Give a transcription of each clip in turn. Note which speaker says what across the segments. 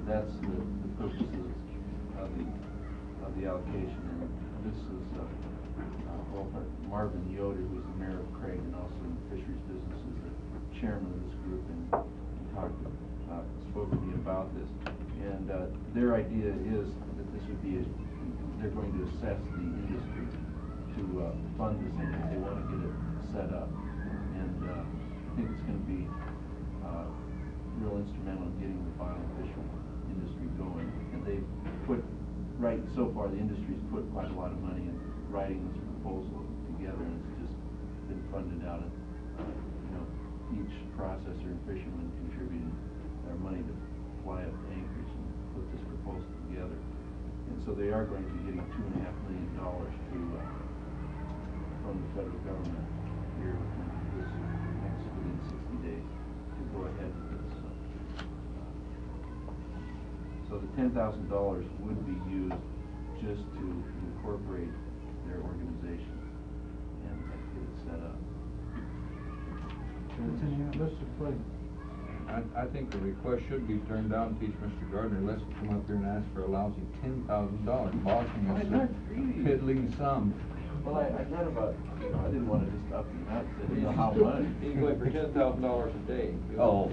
Speaker 1: that's the purposes of the allocation. And this is Marvin Yoder, who's the mayor of Craig and also in the fisheries business, is the chairman of this group, and spoke to me about this. And their idea is that this would be they're going to assess the industry to fund this thing. They want to get it set up, and I think it's going to be real instrumental in getting the bottom fishing industry going. And they've put, so far the industry's put quite a lot of money in writing this proposal together, and it's just been funded out of each processor and fisherman contributing their money to fly up to Anchorage and put this proposal together. And so they are going to be getting $2.5 million from the federal government here within 60 days to go ahead with this. So the $10,000 would be used just to incorporate their organization and get it set up.
Speaker 2: Mr. Flynn.
Speaker 3: I think the request should be turned down to teach Mr. Gardner, unless he come up here and ask for a lousy $10,000, costing us a piddling sum.
Speaker 1: Well, I thought about, I didn't want to just up and out, I didn't know how much.
Speaker 3: He's going for $10,000 a day.
Speaker 1: Oh.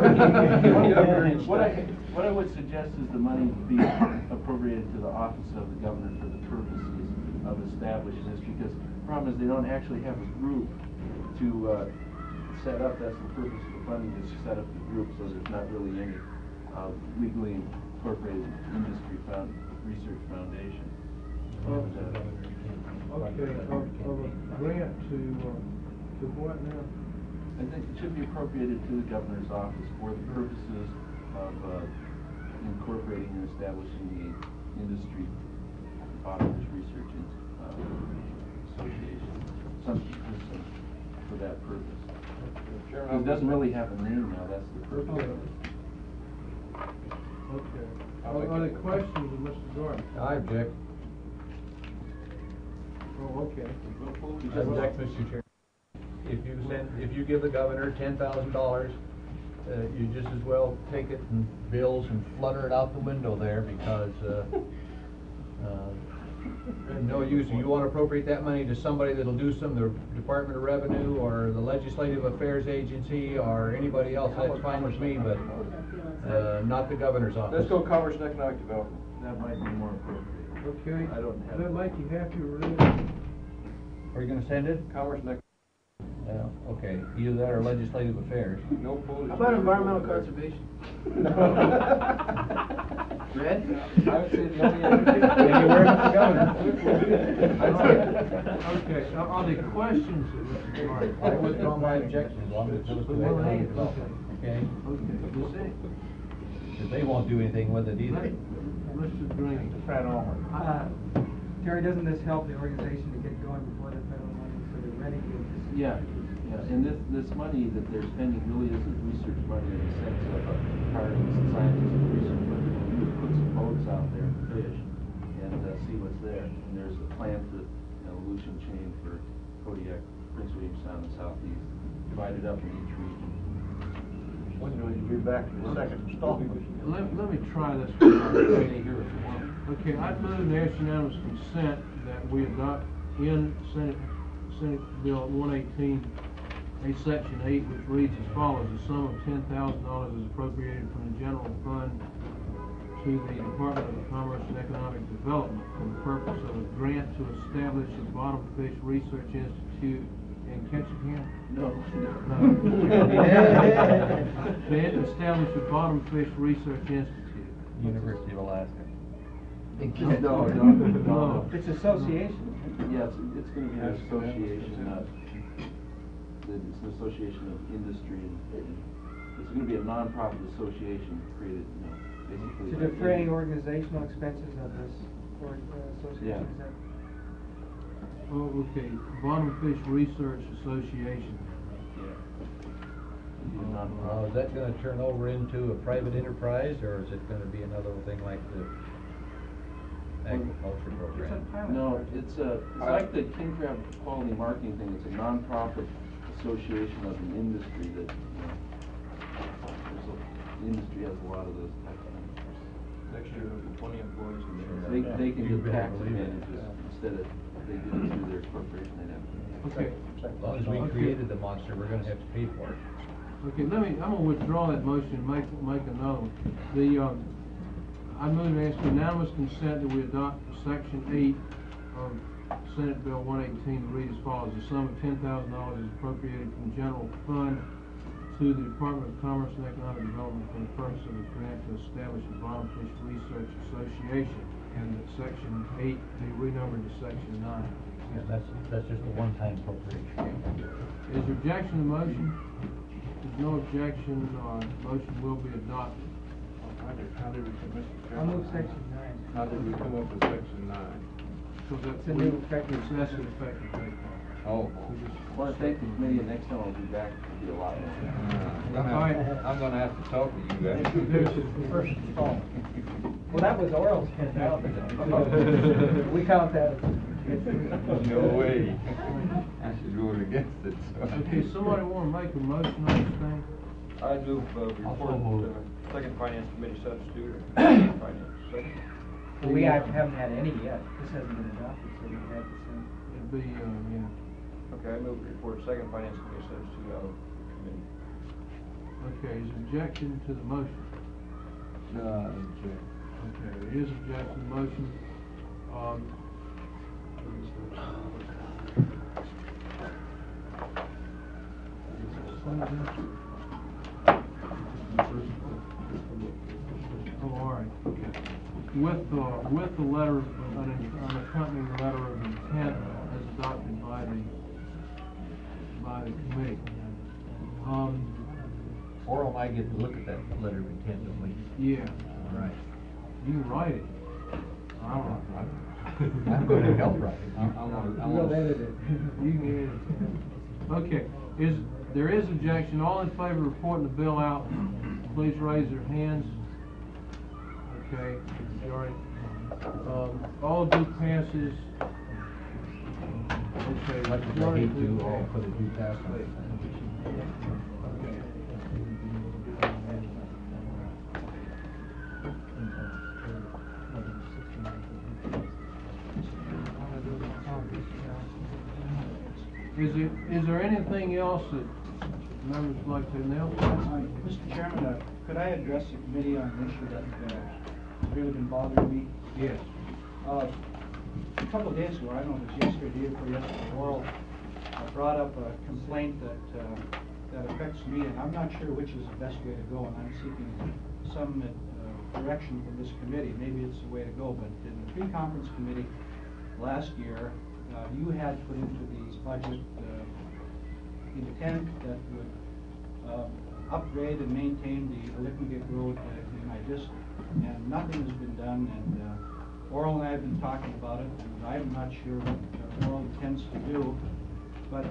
Speaker 1: What I would suggest is the money be appropriated to the office of the governor for the purposes of establishing this, because the problem is they don't actually have a group to set up. That's the purpose of the funding, is to set up the group, so there's not really any legally incorporated industry research foundation.
Speaker 2: Okay, of a grant to what now?
Speaker 1: I think it should be appropriated to the governor's office for the purposes of incorporating and establishing the industry bottom fish research association, something for that purpose. It doesn't really have a name now. That's the purpose of it.
Speaker 2: Okay. Are there questions of Mr. Gordon?
Speaker 4: I object.
Speaker 2: Oh, okay.
Speaker 4: I object, Mr. Chair. If you give the governor $10,000, you just as well take it in bills and flutter it out the window there, because no use. You want to appropriate that money to somebody that'll do some, the Department of Revenue or the Legislative Affairs Agency or anybody else, that's fine with me, but not the governor's office.
Speaker 3: Let's go Commerce and Economic Development.
Speaker 1: That might be more appropriate.
Speaker 2: Okay.
Speaker 1: I don't have.
Speaker 2: Does that make you happy, really?
Speaker 4: Are you going to send it?
Speaker 3: Commerce and Economic.
Speaker 4: Okay, either that or Legislative Affairs.
Speaker 3: No police.
Speaker 5: How about environmental conservation? Red?
Speaker 3: I would say no.
Speaker 4: Anywhere but the governor.
Speaker 2: Okay, are there questions of Mr. Gordon?
Speaker 4: I withdraw my objection as long as it goes to economic development. Okay?
Speaker 2: Okay.
Speaker 4: Because they won't do anything with it either.
Speaker 2: Mr. Green.
Speaker 4: Fred Allmer.
Speaker 5: Terry, doesn't this help the organization to get going before the federal money, so they're ready to just...
Speaker 1: Yeah, and this money that they're spending really isn't research money in the sense of hiring scientists and research money. You would put some boats out there and fish and see what's there. And there's a plan for the Aleutian chain for Kodiak, Prince William Sound, and Southeast, divided up in each region.
Speaker 4: When do we be back to the second installment?
Speaker 2: Let me try this one. Okay, I'd move the ask unanimous consent that we adopt in Senate Bill 118, Section 8, which reads as follows: a sum of $10,000 is appropriated from the general fund to the Department of Commerce and Economic Development for the purpose of a grant to establish a bottom fish research institute in Ketchikan.
Speaker 1: No.
Speaker 2: To establish a bottom fish research institute.
Speaker 4: University of Alaska.
Speaker 1: No.
Speaker 5: It's association.
Speaker 1: Yeah, it's going to be an association of, it's an association of industry, and it's going to be a non-profit association created, basically.
Speaker 5: To defray organizational expenses of this association,
Speaker 1: Yeah.
Speaker 5: is that?
Speaker 2: Oh, okay, Bottom Fish Research Association.
Speaker 1: Yeah.
Speaker 4: Is that going to turn over into a private enterprise, or is it going to be another thing like the agriculture program?
Speaker 1: No, it's like the King Crab Quality Marketing thing. It's a non-profit association of the industry that, the industry has a lot of those types of things.
Speaker 6: Next year it'll be 20 employees.
Speaker 1: They can get tax advantages instead of, they do it through their corporation, they'd have to.
Speaker 2: Okay.
Speaker 4: As long as we created the monster, we're gonna have to pay for it.
Speaker 2: Okay, I'm gonna withdraw that motion and make another one. I move and ask unanimous consent that we adopt Section 8 of Senate Bill 118 to read as follows. The sum of $10,000 is appropriated from the general fund to the Department of Commerce and Economic Development for the purpose of a grant to establish a Bottomfish Research Association, and that Section 8 be renumbered to Section 9.
Speaker 4: Yeah, that's just a one-time appropriation.
Speaker 2: Is there objection to the motion? If there's no objection, motion will be adopted.
Speaker 3: How did we come, Mr.
Speaker 5: I'll
Speaker 3: Chairman?
Speaker 5: move section 9.
Speaker 3: How did we come up with section 9?
Speaker 2: So that's
Speaker 5: It's a new effective.
Speaker 2: That's an effective date.
Speaker 3: Oh.
Speaker 1: I want to thank the committee, and next time I'll be back, it'll be a lot more.
Speaker 3: I'm gonna have to talk to you guys.
Speaker 5: First installment. Well, that was Oral's 10,000. We count that as.
Speaker 3: No way. I should vote against it, so.
Speaker 2: Okay, somebody wanna make a motion on this thing?
Speaker 6: I move,
Speaker 4: Also move.
Speaker 6: report, second finance committee substitute, finance, second.
Speaker 5: We haven't had any yet. This hasn't been adopted, so we had to send.
Speaker 2: It'd be, yeah.
Speaker 6: Okay, I move report second finance committee substitute out of committee.
Speaker 2: Okay, is objection to the motion?
Speaker 3: No, object.
Speaker 2: Okay, there is objection to the motion. Oh, all right, okay. With the letter, an accompanying letter of intent as adopted by the committee.
Speaker 4: Oral and I get to look at that letter of intent, don't we?
Speaker 2: Yeah,
Speaker 4: All right.
Speaker 2: you can write it. I don't know.
Speaker 4: I'm gonna help write it.
Speaker 5: We'll edit it.
Speaker 2: You can edit it. Okay, there is objection. All in favor of reporting the bill out, please raise their hands. Okay, majority. All do passes. Okay,
Speaker 4: Much as I
Speaker 2: majority
Speaker 4: hate
Speaker 2: do
Speaker 4: to, I'll
Speaker 2: pass.
Speaker 4: put a due pass on it.
Speaker 2: Is there anything else that members would like to announce?
Speaker 7: Mr. Chairman, could I address the committee on an issue that has really been bothering me?
Speaker 2: Yes.
Speaker 7: A couple of days ago, I don't know if it was yesterday or yesterday, Oral brought up a complaint that affects me, and I'm not sure which is the best way to go, and I'm seeking some direction from this committee. Maybe it's the way to go, but in the pre-conference committee last year, you had put into the budget intent that would upgrade and maintain the Lickmagig Road in my district, and nothing has been done. And Oral and I have been talking about it, and I'm not sure what Oral intends to do, but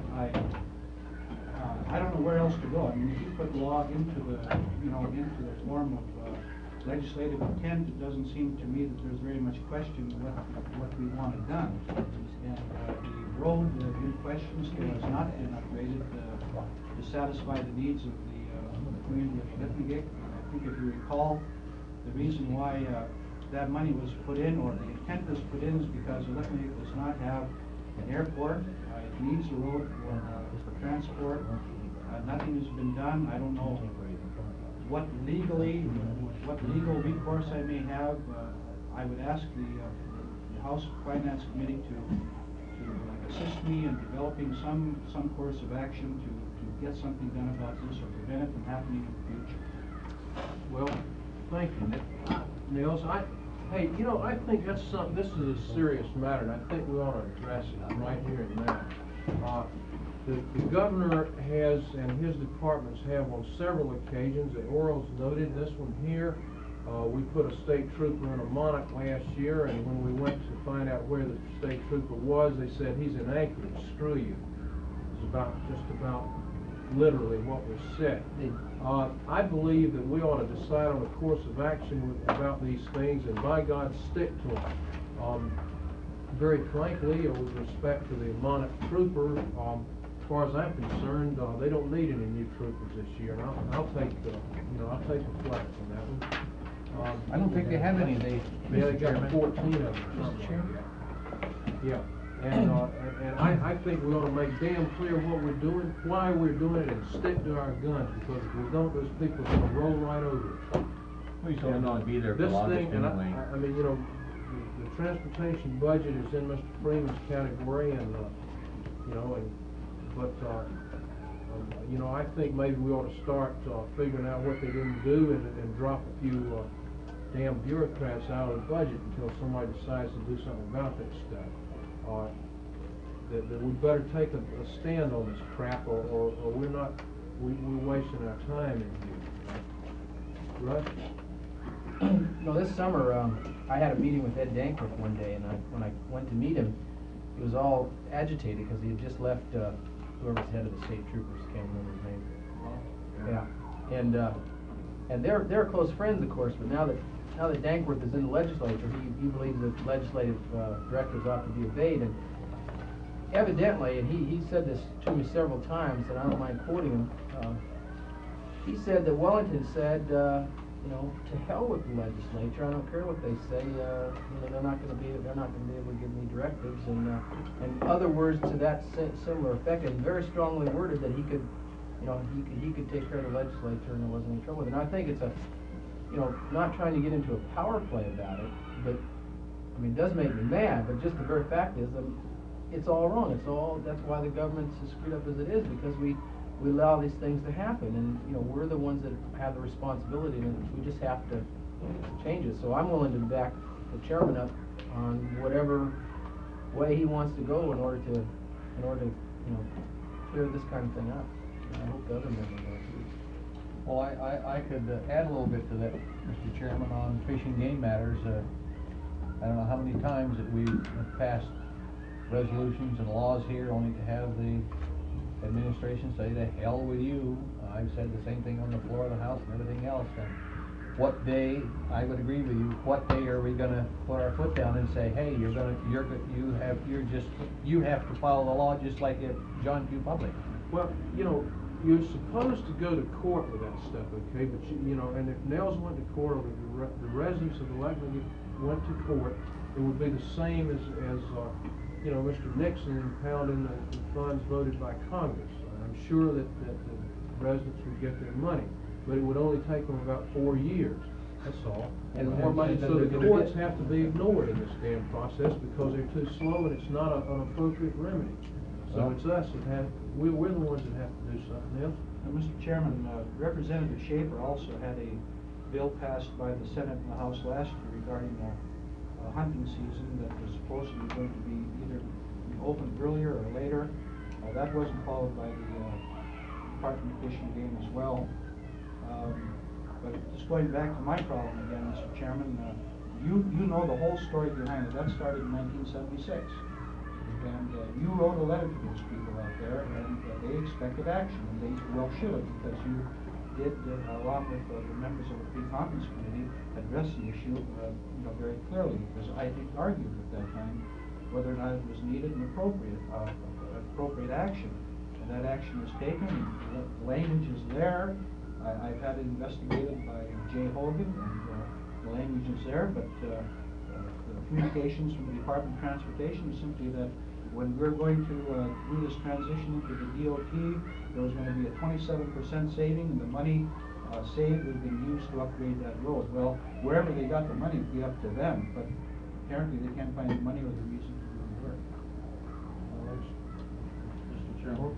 Speaker 7: I don't know where else to go. I mean, if you put law into the form of legislative intent, it doesn't seem to me that there's very much question what we want it done. And the road in question still has not been upgraded to satisfy the needs of the community of Lickmagig. I think if you recall, the reason why that money was put in, or the intent was put in, is because Lickmagig does not have an airport. It needs a road for transport. Nothing has been done. I don't know what legal recourse I may have. I would ask the House Finance Committee to assist me in developing some course of action to get something done about this or prevent it from happening in the future.
Speaker 2: Well, thank you, Nils. Hey, I think this is a serious matter, and I think we ought to address it right here and now. The governor has, and his departments have on several occasions, and Oral's noted this one here. We put a state trooper in a Monarch last year, and when we went to find out where the state trooper was, they said, he's in Anchorage, screw you. It's just about literally what was said. I believe that we ought to decide on a course of action about these things, and by God, stick to them. Very frankly, with respect to the Monarch trooper, as far as I'm concerned, they don't need any new troopers this year. And I'll take the flack on that one.
Speaker 4: I don't think they have any,
Speaker 2: Yeah, they
Speaker 4: Mr.
Speaker 2: got
Speaker 4: Chairman.
Speaker 2: 14 of them.
Speaker 4: Mr. Chairman?
Speaker 2: Yeah, and I think we ought to make damn clear what we're doing, why we're doing it, and stick to our guns, because if we don't, those people are gonna roll right over us.
Speaker 4: We still don't wanna be there for
Speaker 2: This
Speaker 4: August
Speaker 2: thing, and
Speaker 4: anyway.
Speaker 2: I mean, you know, the transportation budget is in Mr. Freeman's category, and, you know, you know, I think maybe we ought to start, figuring out what they didn't do and drop a few, damn bureaucrats out of the budget until somebody decides to do something about that stuff. That we better take a stand on this crap, or we're wasting our time in here. Russ?
Speaker 8: No, this summer, I had a meeting with Ed Dankworth one day, and when I went to meet him, he was all agitated because he had just left, whoever's head of the state troopers, can't remember his name. Yeah, and they're close friends, of course, but now that Dankworth is in the legislature, he believes that legislative directives ought to be obeyed, and evidently, and he said this to me several times, and I don't mind quoting him, he said that Wellington said, you know, to hell with the legislature. I don't care what they say. You know, they're not going to be able to give me directives. And other words to that similar effect, and very strongly worded that he could, you know, he could take care of the legislature and there wasn't any trouble with it. And I think it's you know, not trying to get into a power play about it, but I mean, it does make me mad. But just the very fact is, it's all wrong. That's why the government's as screwed up as it is, because we allow these things to happen, and you know, we're the ones that have the responsibility, and we just have to change it. So I'm willing to back the chairman up on whatever way he wants to go in order to you know, clear this kind of thing up. And I hope the other members are too.
Speaker 4: Well, I could add a little bit to that, Mr. Chairman, on Fish and Game matters. I don't know how many times that we have passed resolutions and laws here only to have the administration say to hell with you. I've said the same thing on the floor of the House and everything else. And what day, I would agree with you, what day are we gonna put our foot down and say, hey, you have to follow the law just like at John Q. Public?
Speaker 2: Well, you know, you're supposed to go to court with that stuff, okay? But you know, and if Nels went to court, or the residents of the Lakeland went to court, it would be the same as you know, Mr. Nixon impounding the funds voted by Congress. I'm sure that the residents would get their money, but it would only take them about 4 years. That's all. And more money, so the courts have to be ignored in this damn process because they're too slow and it's not an appropriate remedy. So it's us that we're the ones that have to do something else.
Speaker 7: Mr. Chairman, Representative Schaefer also had a bill passed by the Senate and the House last year regarding hunting season that was supposedly going to be either opened earlier or later. That wasn't followed by the Department of Fish and Game as well. But just going back to my problem again, Mr. Chairman, you know the whole story behind it. That started in 1976. And you wrote a letter to those people out there, and they expected action, and they well should have, because you did, along with the members of the pre-conference committee, address the issue you know, very clearly, because I think argued at that time whether or not it was needed and appropriate action. And that action was taken, and the language is there. I've had it investigated by Jay Hogan, and the language is there, but the communications from the Department of Transportation is simply that when we're going to do this transition into the DOT, there was going to be a 27% saving, and the money saved would be used to upgrade that road. Well, wherever they got the money would be up to them, but apparently they can't find the money or the reason to do the work.
Speaker 3: Mr. Chairman.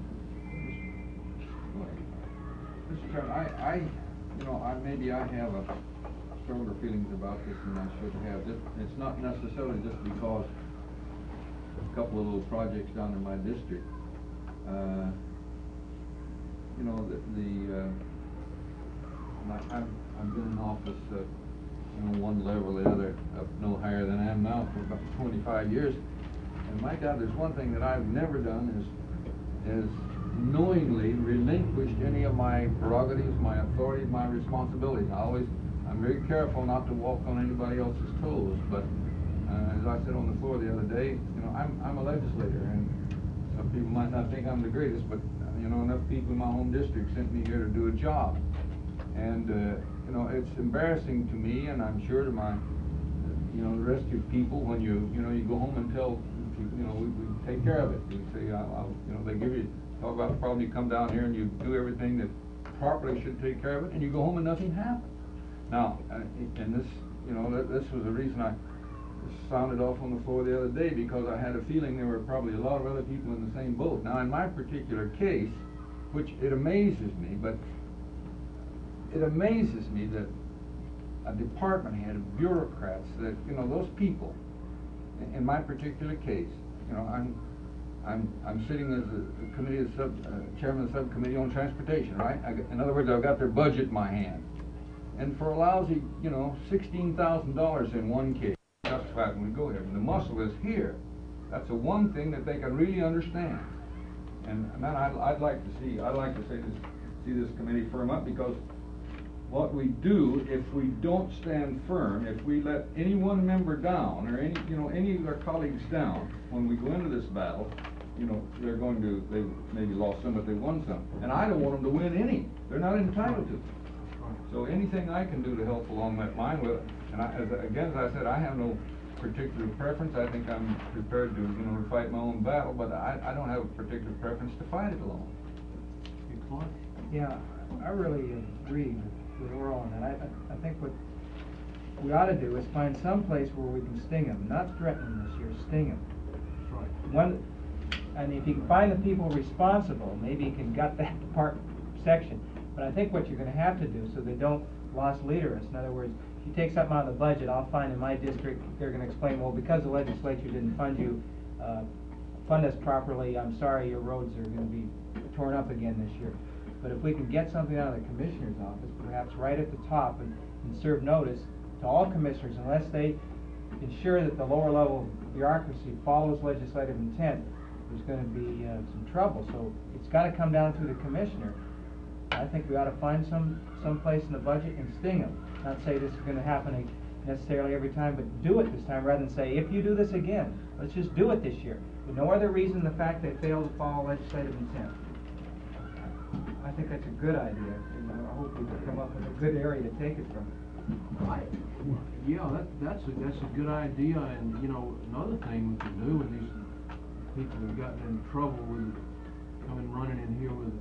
Speaker 3: Mr. Chairman, maybe I have a stronger feelings about this than I should have. It's not necessarily just because a couple of little projects down in my district. You know, I've been in office one level or the other, up no higher than I am now for about 25 years. And my God, there's one thing that I've never done is knowingly relinquished any of my prerogatives, my authority, my responsibilities. I'm very careful not to walk on anybody else's toes, but as I said on the floor the other day, I'm a legislator, and some people might not think I'm the greatest, but enough people in my home district sent me here to do a job. And, you know, it's embarrassing to me, and I'm sure to my, you know, the rest of you people, when you know, you go home and tell people, you know, we take care of it. You say, you know, they give you, talk about the problem, you come down here and you do everything that properly should take care of it, and you go home and nothing happens. Now, and this, you know, this was the reason I sounded off on the floor the other day, because I had a feeling there were probably a lot of other people in the same boat. Now, in my particular case, which it amazes me, but it amazes me that a department head of bureaucrats, that, you know, those people, in my particular case, you know, I'm sitting as a committee chairman of the subcommittee on transportation, right? In other words, I've got their budget in my hand, and for a lousy, you know, $16,000 in one case, justified when we go here. And the muscle is here. That's the one thing that they can really understand. And man, I'd like to see this committee firm up, because what we do, if we don't stand firm, if we let any one member down, or any of our colleagues down, when we go into this battle, you know, they maybe lost some, but they won some. And I don't want them to win any. They're not entitled to. So anything I can do to help along that line with it, and as I said, I have no particular preference. I think I'm prepared to, you know, fight my own battle, but I don't have a particular preference to fight it alone.
Speaker 5: Yeah, I really agree with Oral on that. I think what we ought to do is find some place where we can sting them, not threaten them this year, sting them.
Speaker 2: That's right.
Speaker 5: And if you can find the people responsible, maybe you can gut that department section. But I think what you're going to have to do, so they don't lost leader us. In other words, if you take something out of the budget, I'll find in my district, they're going to explain, well, because the legislature didn't fund us properly, I'm sorry, your roads are going to be torn up again this year. But if we can get something out of the commissioner's office, perhaps right at the top, and serve notice to all commissioners, unless they ensure that the lower level bureaucracy follows legislative intent, there's going to be some trouble. So it's got to come down through the commissioner. I think we ought to find some place in the budget and sting them. Not say this is going to happen necessarily every time, but do it this time, rather than say, if you do this again, let's just do it this year. With no other reason than the fact they failed to follow legislative intent. I think that's a good idea, and I hope we can come up with a good area to take it from.
Speaker 2: Yeah, that's a good idea, and you know, another thing we can do with these people who've gotten in trouble with coming running in here with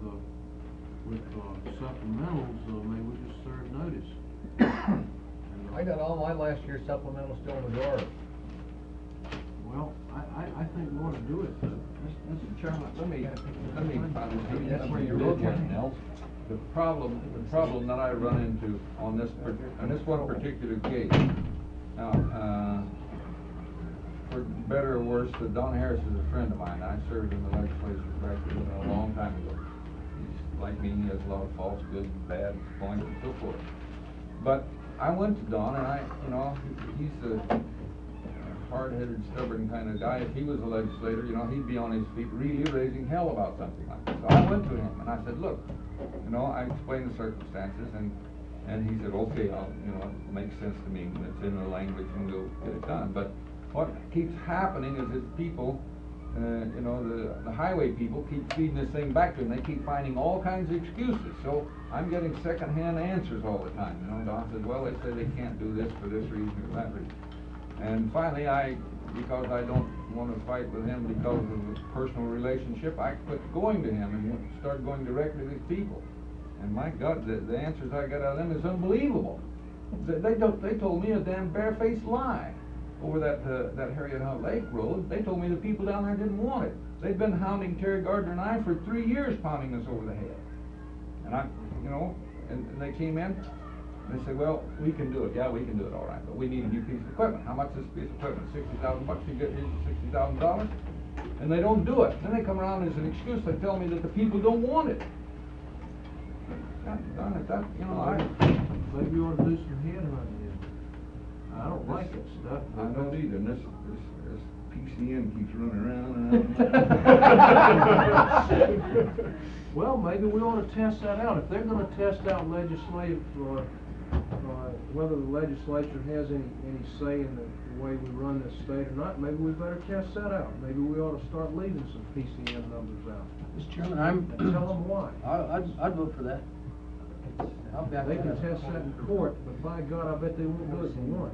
Speaker 2: supplementals, maybe we just serve notice.
Speaker 4: I got all my last year's supplementals still in the drawer.
Speaker 2: Well, I think we ought to do it.
Speaker 3: Mr. Chairman, let me that's where you wrote one, Nels. The problem that I run into on this one particular case. Now, for better or worse, Don Harris is a friend of mine. I served in the legislature back a long time ago. He's like me. He has a lot of faults, good, bad points, and so forth. But I went to Don, and he's a hard-headed, stubborn kind of guy. If he was a legislator, he'd be on his feet really raising hell about something like this. So I went to him and I said, look, I explained the circumstances, and he said, okay, it makes sense to me. It's in the language and we'll get it done. But what keeps happening is that people, the highway people keep feeding this thing back to them. They keep finding all kinds of excuses. So I'm getting second-hand answers all the time. Don says, well, they say they can't do this for this reason or that reason. And finally, because I don't want to fight with him because of a personal relationship, I quit going to him and started going directly to these people. And my God, the answers I got out of them is unbelievable. They told me a damn barefaced lie over that Harriet Hunt Lake Road. They told me the people down there didn't want it. They'd been hounding Terry Gardner and I for 3 years, pounding us over the head. And and they came in. And they said, well, we can do it. Yeah, we can do it all right, but we need a new piece of equipment. How much is this piece of equipment? $60,000. You get $60,000, and they don't do it. Then they come around as an excuse. They tell me that the people don't want it.
Speaker 2: Maybe you ought to do some headhunting. I don't like that stuff.
Speaker 3: I don't either. And this PCN keeps running around.
Speaker 2: Well, maybe we ought to test that out. If they're going to test out legislative, whether the legislature has any say in the way we run this state or not, maybe we better test that out. Maybe we ought to start leaving some PCN numbers out.
Speaker 8: Mr. Chairman,
Speaker 2: And tell them why.
Speaker 8: I'd vote for that. I'll back
Speaker 2: They
Speaker 8: that
Speaker 2: can
Speaker 8: up.
Speaker 2: test that in court, but by God, I bet they won't do it for once.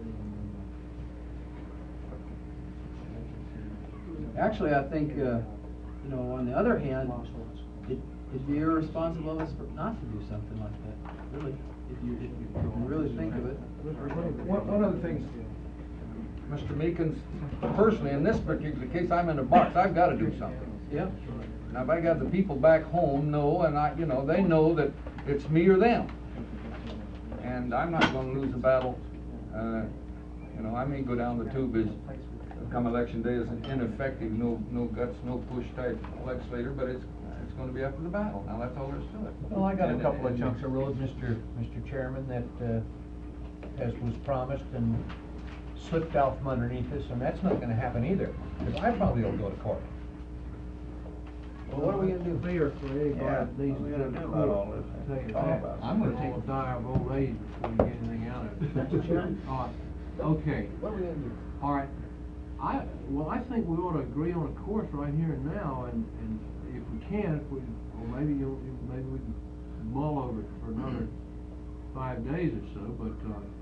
Speaker 8: Actually, I think, on the other hand, it'd be irresponsible of us not to do something like that, really, if you really think of it.
Speaker 3: One of the things, Mr. Meekins, personally, in this particular case, I'm in a box, I've gotta do something.
Speaker 8: Yeah.
Speaker 3: Now, if I got the people back home know, and they know that it's me or them. And I'm not gonna lose a battle. I may go down the tube as, come election day, as an ineffective, no guts, no push type legislator, but it's gonna be after the battle. Now, that's all there is to it.
Speaker 4: Well, I got a couple of chunks of road, Mr. Chairman, that, as was promised and slipped out from underneath us, and that's not gonna happen either, because I probably will go to court.
Speaker 8: Well, what are we gonna do?
Speaker 2: Fair for anybody
Speaker 4: Yeah.
Speaker 2: that needs to go to court. Tell you that.
Speaker 4: I'm gonna
Speaker 2: They
Speaker 4: take-
Speaker 2: will die of old age before you get anything out of it.
Speaker 8: Mr. Chairman?
Speaker 2: Okay,
Speaker 8: What are we gonna do?
Speaker 2: all right. I think we ought to agree on a course right here and now, and if we can, maybe we can mull over it for another 5 days or so, but,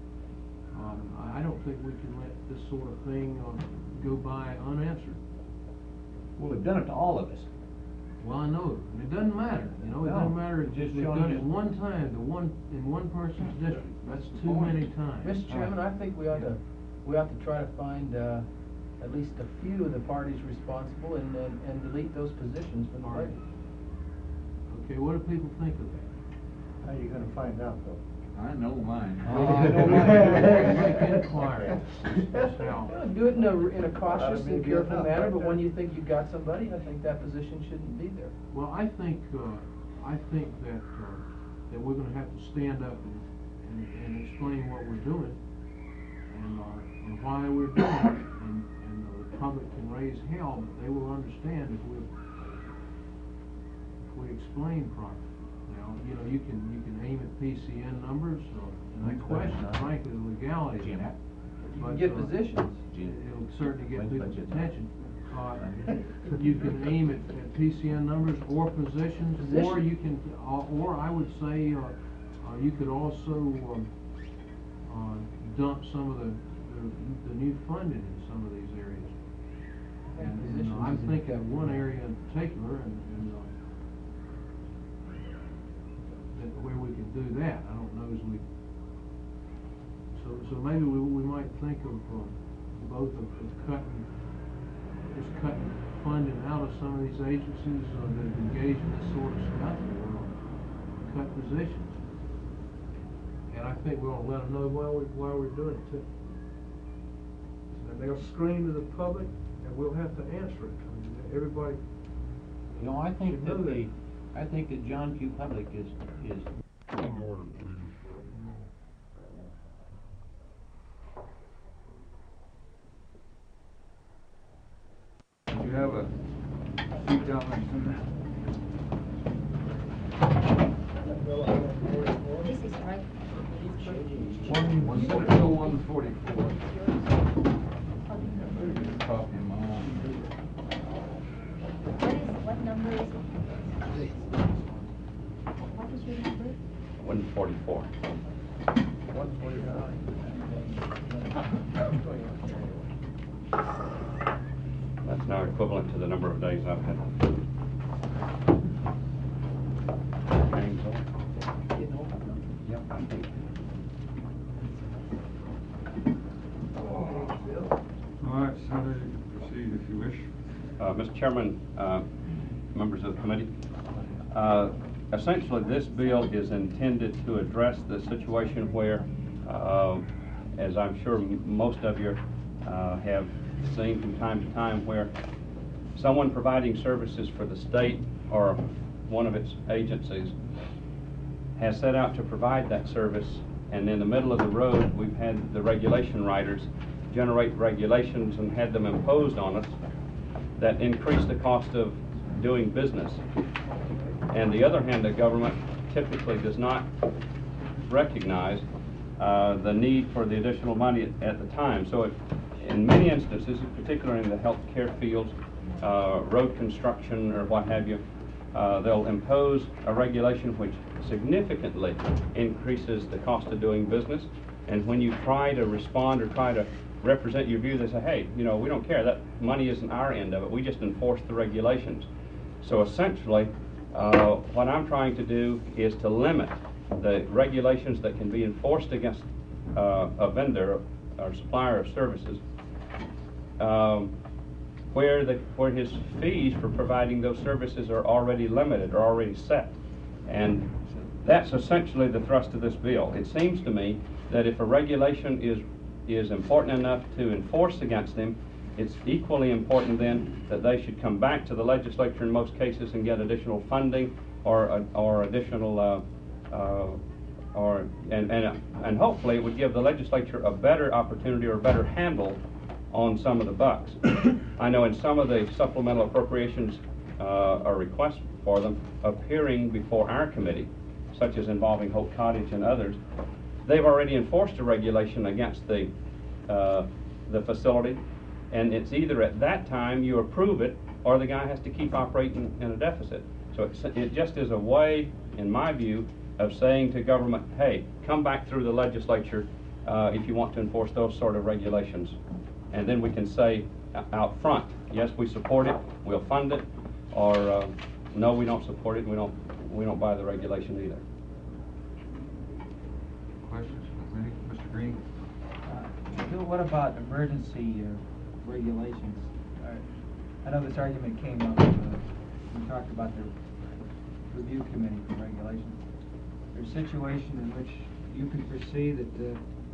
Speaker 2: I don't think we can let this sort of thing, go by unanswered.
Speaker 4: Well, they've done it to all of us.
Speaker 2: Well, I know, and it doesn't matter, it
Speaker 4: No,
Speaker 2: doesn't matter,
Speaker 4: it's just
Speaker 2: they've
Speaker 4: showing
Speaker 2: done
Speaker 4: you-
Speaker 2: it one time, in one person's district, that's too many times.
Speaker 8: Mr. Chairman, I think we ought to try to find, at least a few of the parties responsible and delete those positions from the
Speaker 2: All right.
Speaker 8: budget.
Speaker 2: Okay, what do people think of that?
Speaker 7: How are you gonna find out, though?
Speaker 3: I know mine.
Speaker 2: Make inquiry. That's how.
Speaker 8: Do it in a cautious and
Speaker 7: Maybe
Speaker 8: careful
Speaker 7: enough,
Speaker 8: manner,
Speaker 7: right
Speaker 8: but when
Speaker 7: there.
Speaker 8: you think you've got somebody, I think that position shouldn't be there.
Speaker 2: Well, I think that we're gonna have to stand up and explain what we're doing, and why we're doing it, and the public can raise hell, but they will understand if we explain properly. Now, you can aim at PCN numbers, and I question, frankly, the legality of that.
Speaker 8: You can
Speaker 2: But,
Speaker 8: get positions.
Speaker 2: It'll certainly get people's attention. You can aim at PCN numbers or positions, or you can, or I would say, you could also, dump some of the new funding in some of these areas. And I'm thinking of one area in particular, and where we can do that. I don't know as we, so maybe we might think of, both of cutting funding out of some of these agencies that have engaged in this sort of stuff, or cut positions. And I think we ought to let them know why we're doing it too. And they'll scream to the public, and we'll have to answer it. I mean, everybody.
Speaker 9: I think
Speaker 2: should know that.
Speaker 9: I think that John Q. Public is.
Speaker 3: You have a seat down there somewhere.
Speaker 10: This is right.
Speaker 3: Senate Bill 144. Copy of my own.
Speaker 10: What number is it? What is your number?
Speaker 11: 144.
Speaker 4: 149.
Speaker 11: That's now equivalent to the number of days I've had. Hangs on. Yep, I think.
Speaker 3: All right, Senator, you can proceed if you wish.
Speaker 11: Mr. Chairman, members of the committee, essentially this bill is intended to address the situation where, as I'm sure most of you have seen from time to time, where someone providing services for the state or one of its agencies has set out to provide that service, and in the middle of the road we've had the regulation writers generate regulations and had them imposed on us that increase the cost of doing business. And the other hand, the government typically does not recognize the need for the additional money at the time. So in many instances, particularly in the healthcare fields, road construction or what have you, they'll impose a regulation which significantly increases the cost of doing business. And when you try to respond or try to represent your view, they say, hey, you know, we don't care, that money isn't our end of it, we just enforce the regulations. So essentially, what I'm trying to do is to limit the regulations that can be enforced against a vendor or supplier of services, where his fees for providing those services are already limited, are already set. And that's essentially the thrust of this bill. It seems to me that if a regulation is important enough to enforce against them, it's equally important then that they should come back to the legislature in most cases and get additional funding or additional and hopefully it would give the legislature a better opportunity or a better handle on some of the bucks. I know in some of the supplemental appropriations or requests for them appearing before our committee, such as involving Hope Cottage and others, they've already enforced a regulation against the facility, and it's either at that time you approve it or the guy has to keep operating in a deficit. So it just is a way, in my view, of saying to government, hey, come back through the legislature if you want to enforce those sort of regulations. And then we can say out front, yes, we support it, we'll fund it, or no, we don't support it, we don't buy the regulation either.
Speaker 3: Questions? Mr. Green?
Speaker 5: Bill, what about emergency regulations? I know this argument came up when we talked about the review committee for regulations. There's a situation in which you can foresee that it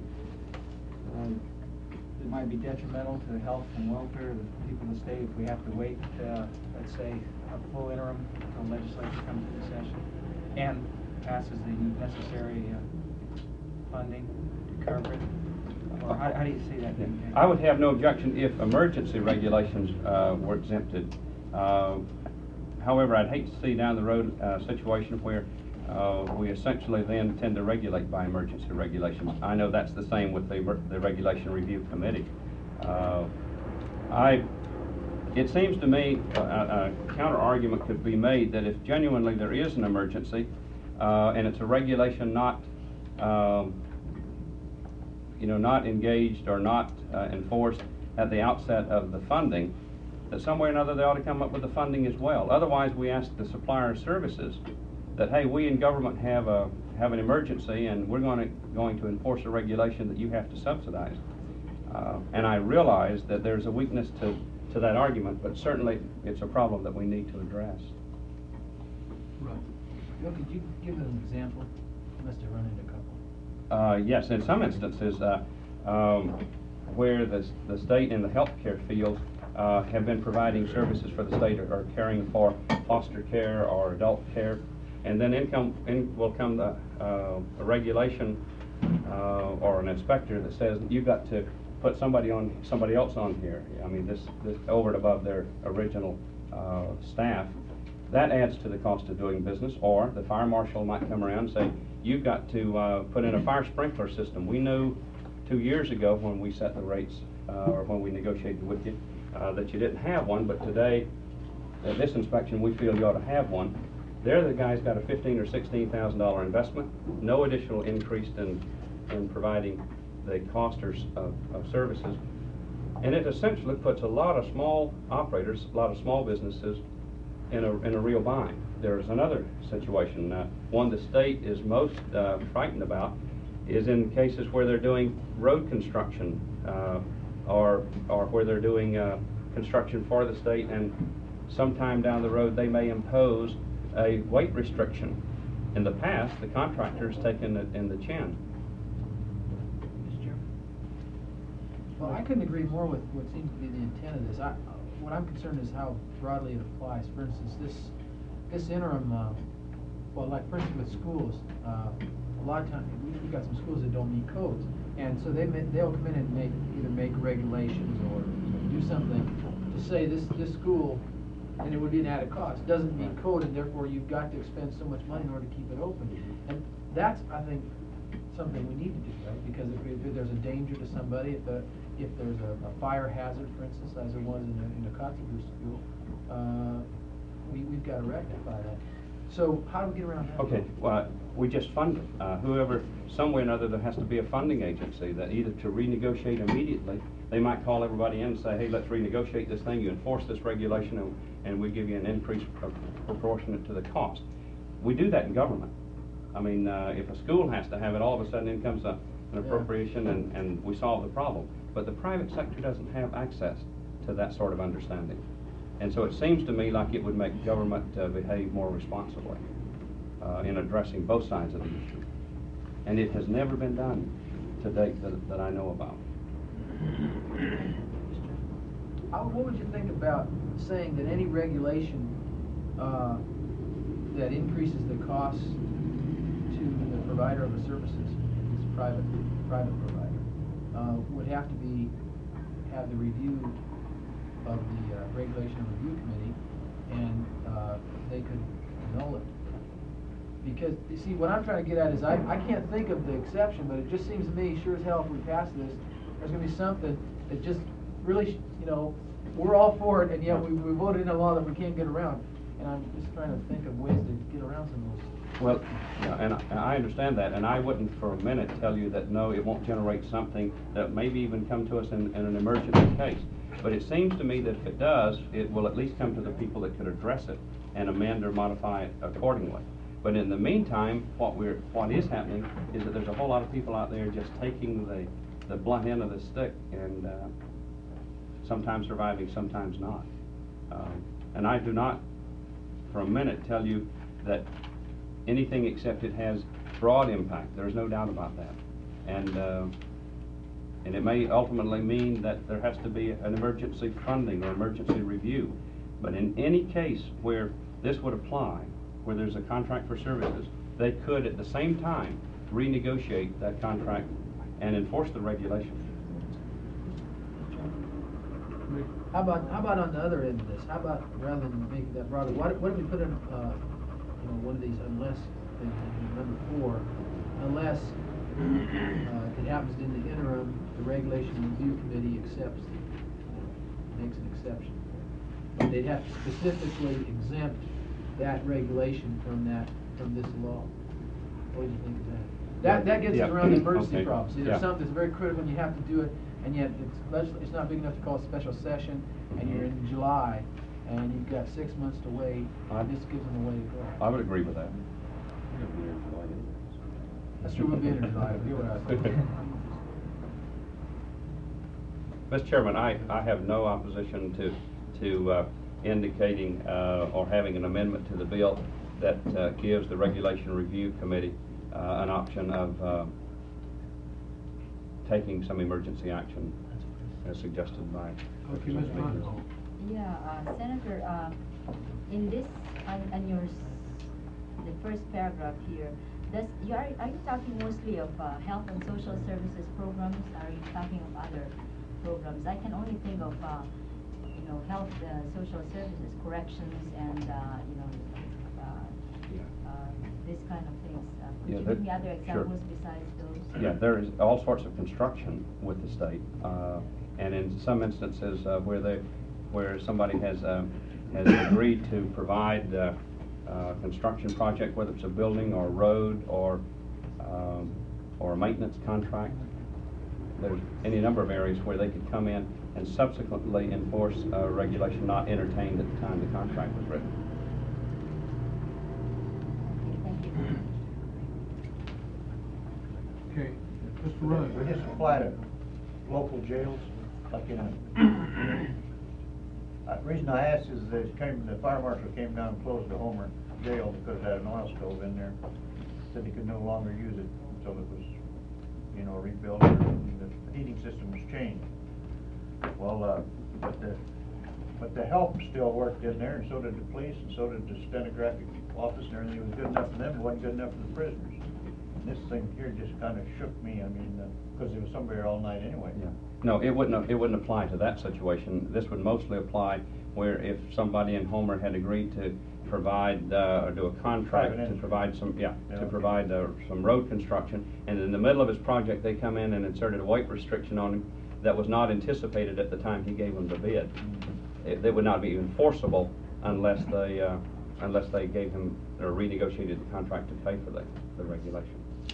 Speaker 5: might be detrimental to the health and welfare of the people of the state if we have to wait, let's say, a full interim until the legislature comes into session and passes the necessary funding to cover it. Or how do you see that being taken?
Speaker 11: I would have no objection if emergency regulations were exempted. However, I'd hate to see down the road a situation where we essentially then tend to regulate by emergency regulations. I know that's the same with the Regulation Review Committee. It seems to me a counter argument could be made that if genuinely there is an emergency and it's a regulation not not engaged or not enforced at the outset of the funding, that some way or another they ought to come up with the funding as well. Otherwise, we ask the supplier of services that, hey, we in government have an emergency and we're going to enforce a regulation that you have to subsidize. And I realize that there's a weakness to that argument, but certainly it's a problem that we need to address.
Speaker 8: Right. Bill, could you give an example? You must have run into a couple.
Speaker 11: Yes, in some instances where the state in the healthcare field have been providing services for the state or caring for foster care or adult care, and then will come a regulation or an inspector that says that you've got to put somebody else on here. I mean, this over and above their original staff. That adds to the cost of doing business. Or the fire marshal might come around and say, you've got to put in a fire sprinkler system. We knew 2 years ago when we set the rates or when we negotiated with you that you didn't have one, but today at this inspection we feel you ought to have one. There the guy's got a $15,000 or $16,000 investment, no additional increase in providing the cost of services, and it essentially puts a lot of small operators, a lot of small businesses in a real bind. There's another situation, one the state is most frightened about, is in cases where they're doing road construction or where they're doing construction for the state, and sometime down the road they may impose a weight restriction. In the past, the contractor's taken it in the chin.
Speaker 8: Mr. Chairman? Well, I couldn't agree more with what seems to be the intent of this. What I'm concerned is how broadly it applies. For instance, this interim, well, like for instance with schools, a lot of times we've got some schools that don't meet codes, and so they'll come in and either make regulations or do something to say this school, and it would be an added cost, doesn't meet code, and therefore you've got to expend so much money in order to keep it open. And that's, I think, something we need to do, right? Because if there's a danger to somebody, if there's a fire hazard, for instance, as there was in the Kotzebue school, we've got to rectify that. So how do we get around that?
Speaker 11: Okay, well, we just fund it. Whoever, somewhere or another, there has to be a funding agency that either to renegotiate immediately, they might call everybody in and say, hey, let's renegotiate this thing, you enforce this regulation, and we give you an increase proportionate to the cost. We do that in government. I mean, if a school has to have it, all of a sudden in comes an appropriation and we solve the problem. But the private sector doesn't have access to that sort of understanding. And so it seems to me like it would make government behave more responsibly in addressing both sides of the issue. And it has never been done to date that I know about.
Speaker 8: What would you think about saying that any regulation that increases the cost to the provider of the services, this private provider, would have to have the review of the Regulation and Review Committee, and they could annul it? Because, you see, what I'm trying to get at is I can't think of the exception, but it just seems to me, sure as hell, if we pass this, there's going to be something that just really, you know, we're all for it, and yet we voted in a law that we can't get around. And I'm just trying to think of ways to get around some of those.
Speaker 11: Well, yeah, and I understand that, and I wouldn't for a minute tell you that no, it won't generate something that maybe even come to us in an emergency case. But it seems to me that if it does, it will at least come to the people that could address it and amend or modify it accordingly. But in the meantime, what is happening is that there's a whole lot of people out there just taking the blunt end of the stick and sometimes surviving, sometimes not. And I do not for a minute tell you that anything except it has broad impact. There's no doubt about that. And it may ultimately mean that there has to be an emergency funding or emergency review. But in any case where this would apply, where there's a contract for services, they could at the same time renegotiate that contract and enforce the regulation.
Speaker 8: How about on the other end of this? How about, rather than making that broader, what if we put in, you know, one of these unless things, number 4, unless if it happens in the interim, the Regulation Review Committee accepts, makes an exception. But they'd have to specifically exempt that regulation from this law. What do you think of that? That gets us around the emergency problem. See, there's something that's very critical and you have to do it, and yet it's not big enough to call a special session, and you're in July, and you've got 6 months to wait. This gives them a way to go.
Speaker 11: I would agree with that.
Speaker 8: That's true, we'll be in July. Hear what I say.
Speaker 11: Mr. Chairman, I have no opposition to indicating or having an amendment to the bill that gives the Regulation Review Committee an option of taking some emergency action as suggested by
Speaker 2: Okay, Ms. Martin.
Speaker 10: Yeah, Senator, in this, on your, the first paragraph here, are you talking mostly of health and social services programs? Are you talking of other programs? I can only think of, you know, health, social services, corrections, and, you know, this kind of things. Could you give me other examples besides those?
Speaker 11: Yeah, there is all sorts of construction with the state, and in some instances where somebody has agreed to provide a construction project, whether it's a building or a road or a maintenance contract. There's any number of areas where they could come in and subsequently enforce a regulation not entertained at the time the contract was written.
Speaker 2: Okay, Mr. Rudd.
Speaker 7: Would this apply to local jails, like in a... The reason I asked is that the fire marshal came down and closed the Homer jail because it had an oil stove in there. Said he could no longer use it until it was, you know, rebuilt or the heating system was changed. Well, but the help still worked in there, and so did the police, and so did the stenographic office and everything. It was good enough for them, it wasn't good enough for the prisoners. And this thing here just kind of shook me, I mean, because there was somebody all night anyway.
Speaker 11: Yeah. No, it wouldn't apply to that situation. This would mostly apply where if somebody in Homer had agreed to provide or do a contract to provide some provide some road construction, and in the middle of his project they come in and inserted a weight restriction on him that was not anticipated at the time he gave them the bid. It would not be enforceable unless unless they gave him or renegotiated the contract to pay for the regulation.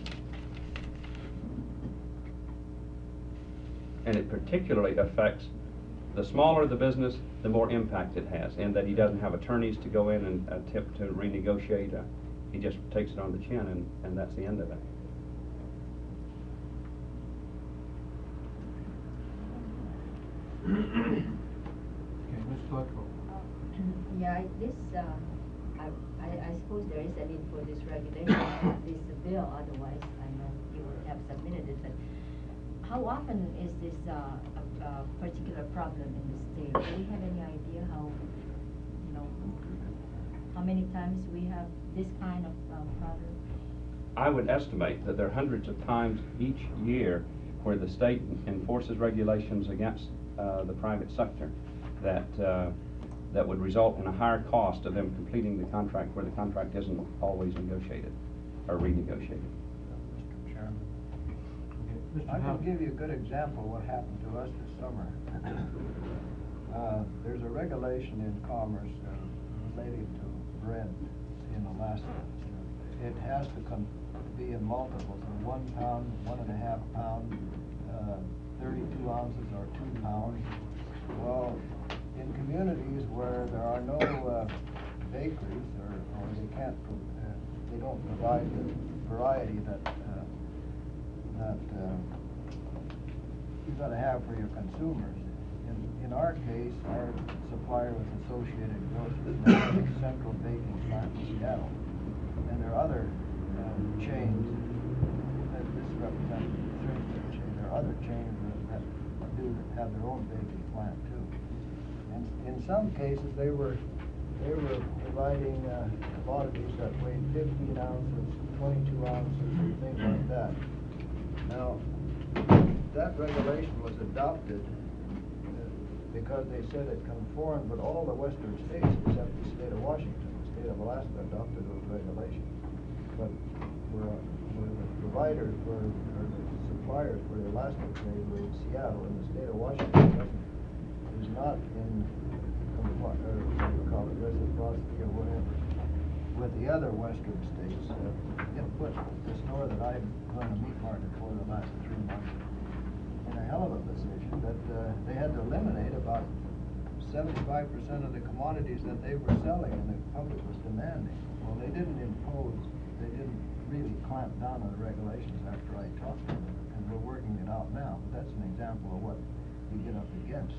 Speaker 11: And it particularly affects, the smaller the business, the more impact it has, in that he doesn't have attorneys to go in and attempt to renegotiate. He just takes it on the chin, and that's the end of it.
Speaker 2: Okay, Ms. Glucko.
Speaker 10: Yeah, I suppose there is a need for this regulation, this bill, otherwise I know you would have submitted it, but how often is this a particular problem in the state? Do we have any idea how many times we have this kind of problem?
Speaker 11: I would estimate that there are hundreds of times each year where the state enforces regulations against the private sector that would result in a higher cost of them completing the contract where the contract isn't always negotiated or renegotiated.
Speaker 12: Mr. Chairman,
Speaker 2: Okay, Mr.
Speaker 12: I can
Speaker 2: Howard.
Speaker 12: give you a good example of what happened to us this summer. There's a regulation in commerce relating to bread in Alaska. It has to be in multiples of 1 pound, 1.5 pound, 32 ounces or 2 pounds. Well, in communities where there are no bakeries or they don't provide the variety that you've got to have for your consumers. In our case, our supplier was Associated Grocers, Central Baking Plant in Seattle, and there are other chains. This represents the chain. There are other chains that have their own baking plant too. And in some cases, they were providing commodities that weighed 15 ounces, 22 ounces, and things like that. Now, that regulation was adopted because they said it conformed with all the western states except the state of Washington. The state of Alaska adopted those regulations. But for the providers, or the suppliers for the Alaska trade were in Seattle, and the state of Washington is not in reciprocity or whatever with the other western states. It put the store that I've run a meat market for the last 3 months in a hell of a position that they had to eliminate about 75% of the commodities that they were selling and the public was demanding. Well, they didn't really clamp down on the regulations after I talked to them, and we're working it out now. But that's an example of what we get up against.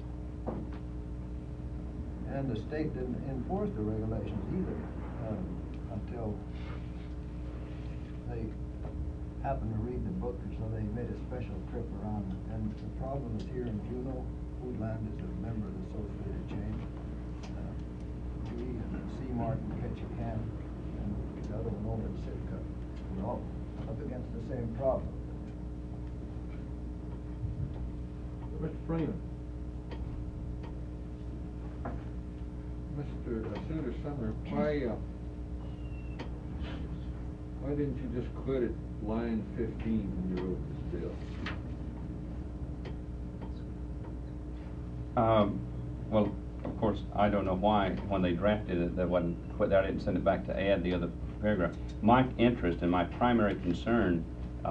Speaker 12: And the state didn't enforce the regulations either until they happened to read the book, and so they made a special trip around. And the problem is here in Juneau, Foodland is a member of the Associated Chain. We and C-Mart and Ketchikan, and the other one over in Sitka, we're all up against the same problem.
Speaker 2: Mr. Freeman.
Speaker 3: Mr. Senator Sumner, why didn't you just quit at line 15 when you wrote this bill?
Speaker 11: Well, of course, I don't know why, when they drafted it, they wasn't put there. I didn't send it back to add the other paragraph. My interest and my primary concern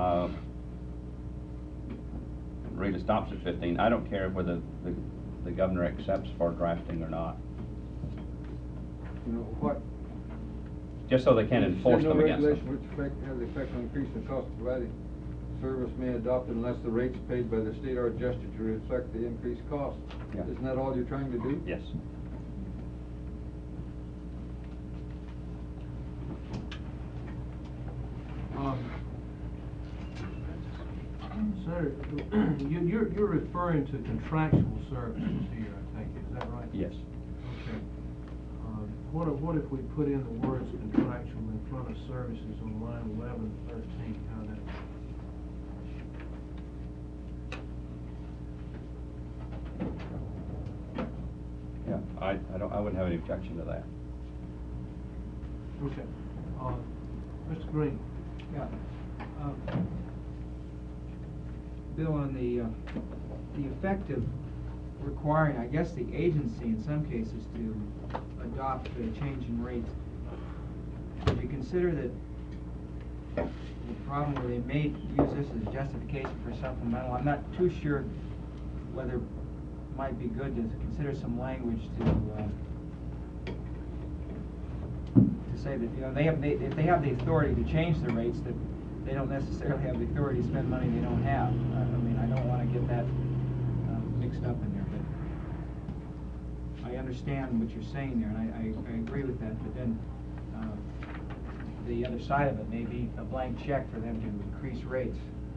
Speaker 11: really stops at 15. I don't care whether the governor accepts for drafting or not.
Speaker 3: You know, what?
Speaker 11: Just so they can enforce them against them.
Speaker 3: Which has the effect on increasing the cost of providing service may adopt unless the rates paid by the state are adjusted to reflect the increased cost.
Speaker 11: Yeah.
Speaker 3: Isn't that all you're trying to do?
Speaker 11: Yes.
Speaker 2: Senator, you're referring to contractual services here, I take it, is that right?
Speaker 11: Yes.
Speaker 2: Okay. What if we put in the words contractual in front of services on line 11, 13, how that?
Speaker 11: Yeah, I wouldn't have any objection to that.
Speaker 2: Okay. Mr. Green.
Speaker 5: Yeah. Bill, on the effect of requiring, I guess, the agency in some cases to adopt the change in rates, consider that the problem where they may use this as justification for supplemental? I'm not too sure whether it might be good to consider some language to say that, you know, if they have the authority to change the rates, that they don't necessarily have the authority to spend money they don't have. I mean, I don't want to get that mixed up in there, but I understand what you're saying there, and I agree with that, but then the other side of it may be a blank check for them to increase rates.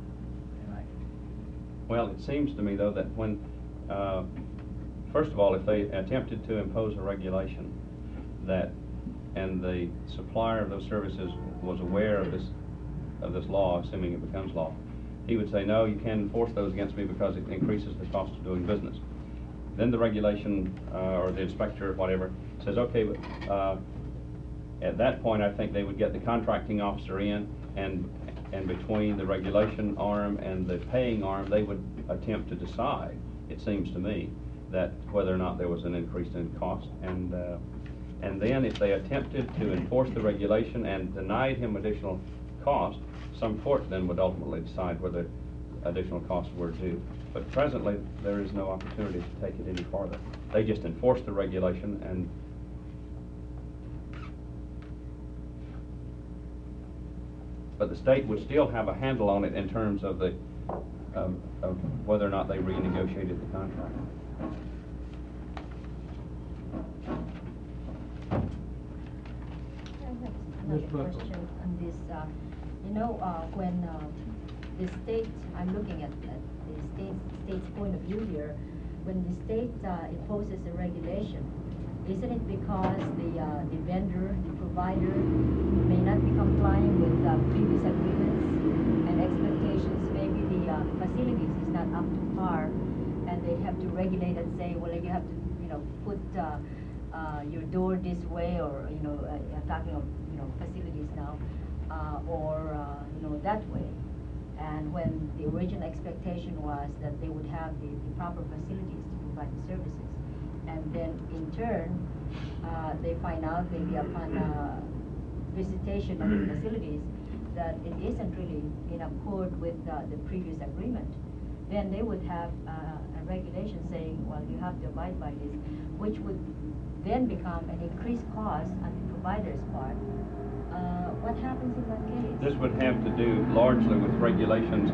Speaker 11: Well, it seems to me, though, that when, first of all, if they attempted to impose a regulation that, and the supplier of those services was aware of this law, assuming it becomes law, he would say, no, you can't enforce those against me because it increases the cost of doing business. Then the regulation, or the inspector, or whatever, says, okay, but at that point, I think they would get the contracting officer in, and between the regulation arm and the paying arm, they would attempt to decide, it seems to me, that whether or not there was an increase in cost. And then if they attempted to enforce the regulation and denied him additional cost, some court then would ultimately decide whether additional costs were due. But presently, there is no opportunity to take it any farther. They just enforce the regulation, and but the state would still have a handle on it in terms of the of whether or not they renegotiated the contract.
Speaker 10: Another question on this. You know, when the state, I'm looking at the state's point of view here, when the state imposes a regulation, isn't it because the vendor, the provider, may not be complying with previous agreements and expectations? Maybe the facilities is not up to par, and they have to regulate and say, well, you have to, you know, put your door this way, or I'm talking of facilities now, or that way. And when the original expectation was that they would have the proper facilities to provide the services, and then in turn they find out maybe upon visitation of the facilities that it isn't really in accord with the previous agreement, then they would have a regulation saying, well, you have to abide by this, which would then become an increased cost on the provider's part. What happens in that case?
Speaker 11: This would have to do largely with regulations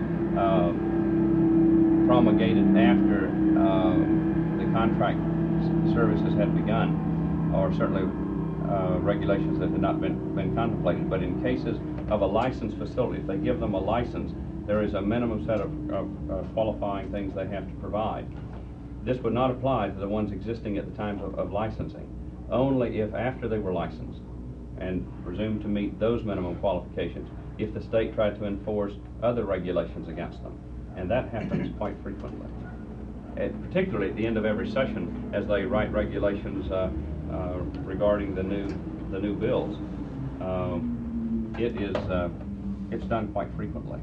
Speaker 11: promulgated after the contract services had begun, or certainly regulations that had not been contemplated. But in cases of a licensed facility, if they give them a license, there is a minimum set of qualifying things they have to provide. This would not apply to the ones existing at the time of licensing, only if after they were licensed and presumed to meet those minimum qualifications, if the state tried to enforce other regulations against them. And that happens quite frequently. Particularly at the end of every session, as they write regulations regarding the new bills, it's done quite frequently.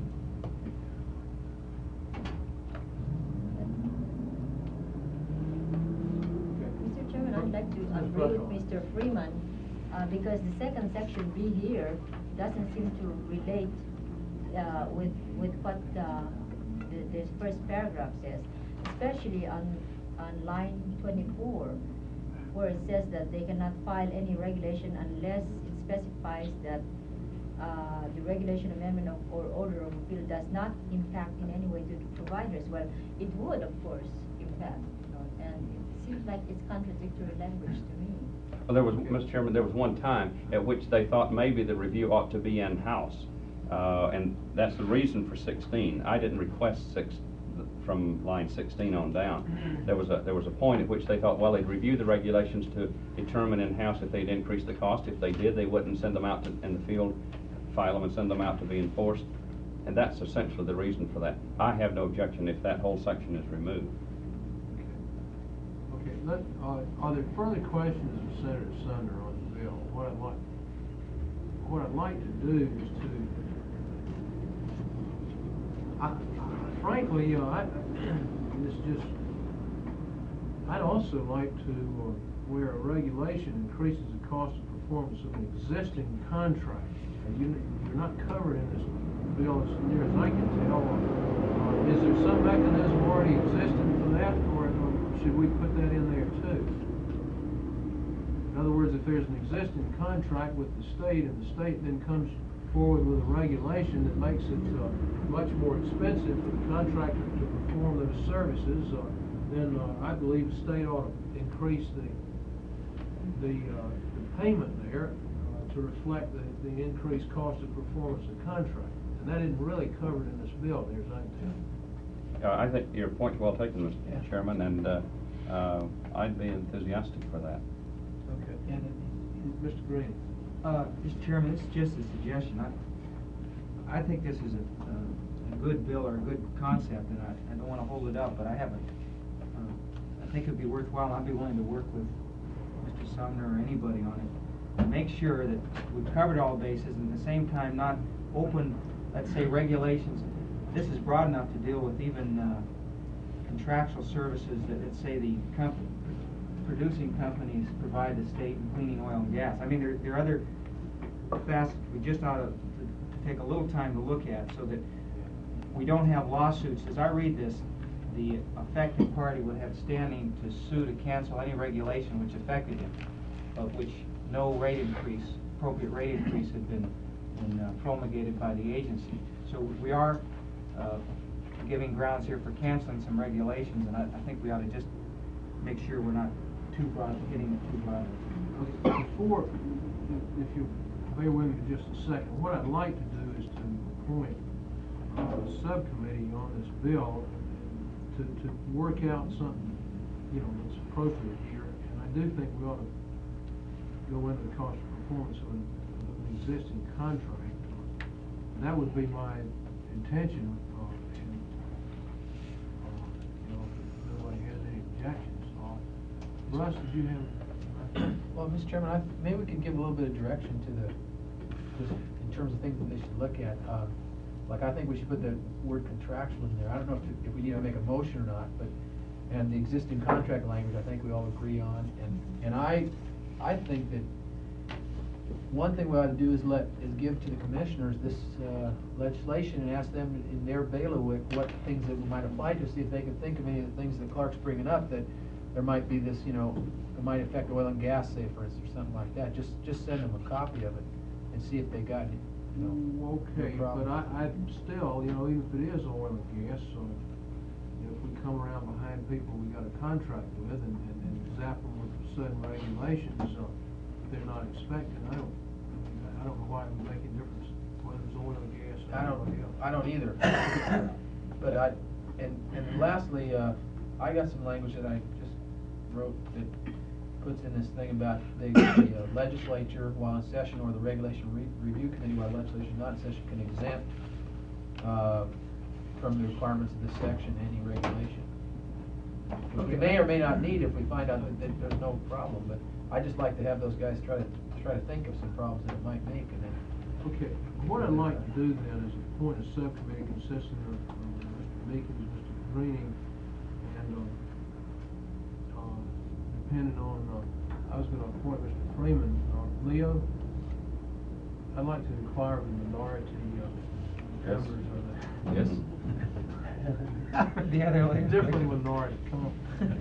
Speaker 10: Mr. Chairman, I'd like to agree with Mr. Freeman, because the second section B here doesn't seem to relate with what the first paragraph says, especially on line 24, where it says that they cannot file any regulation unless it specifies that the regulation amendment or order of appeal does not impact in any way to the providers. Well, it would, of course, impact, and it seems like it's contradictory language to me.
Speaker 11: Well, there was, Mr. Chairman, there was one time at which they thought maybe the review ought to be in-house, and that's the reason for 16. I didn't request from line 16 on down. There was a point at which they thought, well, they'd review the regulations to determine in-house if they'd increase the cost. If they did, they wouldn't send them out in the field, file them and send them out to be enforced. And that's essentially the reason for that. I have no objection if that whole section is removed.
Speaker 2: Okay, are there further questions of Senator Sunder on the bill? What I'd like to do is to, frankly, I'd also like to, where a regulation increases the cost of performance of an existing contract. And you're not covered in this bill as near as I can tell. Is there some mechanism already existing for that, or should we put that in there too? In other words, if there's an existing contract with the state and the state then comes forward with a regulation that makes it much more expensive for the contractor to perform those services, then I believe the state ought to increase the payment there to reflect the increased cost of performance of the contract. And that isn't really covered in this bill, there's I can tell.
Speaker 11: I think your point's well taken, Mr.
Speaker 8: Yeah.
Speaker 11: Chairman, and I'd be enthusiastic for that.
Speaker 2: Okay. And Mr. Green?
Speaker 5: Mr. Chairman, this is just a suggestion. I think this is a good bill or a good concept, and I don't want to hold it up, but I haven't. I think it'd be worthwhile. I'd be willing to work with Mr. Sumner or anybody on it to make sure that we've covered all bases, and at the same time not open, let's say, regulations. This is broad enough to deal with even contractual services that, let's say, the producing companies provide the state in cleaning oil and gas. I mean, there are other facets we just ought to take a little time to look at so that we don't have lawsuits. As I read this, the affected party would have standing to sue to cancel any regulation which affected him, but which no rate increase, appropriate rate increase had been promulgated by the agency. So we are giving grounds here for canceling some regulations, and I think we ought to just make sure we're not too broad, hitting it too broad.
Speaker 2: Okay, before, if you bear with me just a second, what I'd like to do is to appoint a subcommittee on this bill to work out something, you know, that's appropriate here. And I do think we ought to go into the cost of performance of an existing contract. And that would be my intention, and, you know, if nobody has any objections. Russ, did you have?
Speaker 8: Well, Mr. Chairman, maybe we could give a little bit of direction to just in terms of things that they should look at. Like, I think we should put the word contractual in there. I don't know if we need to make a motion or not, but, and the existing contract language, I think we all agree on. And I think that one thing we ought to do is give to the commissioners this legislation and ask them in their bailiwick what things that we might apply to, see if they can think of any of the things that Clark's bringing up that there might be this, you know, it might affect oil and gas, say, for instance, or something like that. Just send them a copy of it and see if they got it, you know.
Speaker 2: Okay,
Speaker 8: no
Speaker 2: but I still, you know, even if it is oil and gas, so, you know, if we come around behind people we got a contract with and zap them with sudden regulations, they're not expecting, I don't know why it would make a difference whether it's oil and gas or anybody else.
Speaker 8: I don't either. But and lastly, I got some language that I just wrote that puts in this thing about the legislature while in session or the regulation review committee while legislation is not in session can exempt from the requirements of this section any regulation. Which we may or may not need if we find out that there's no problem, but I just like to have those guys try to think of some problems that it might make, and then.
Speaker 2: Okay, what I'd like to do then is appoint a subcommittee consisting of Mr. Meekins, Mr. Greening, and depending on, I was going to appoint Mr. Freeman. Leo, I'd like to inquire of the minority members of the.
Speaker 11: Yes.
Speaker 5: The other way.
Speaker 2: Definitely minority, come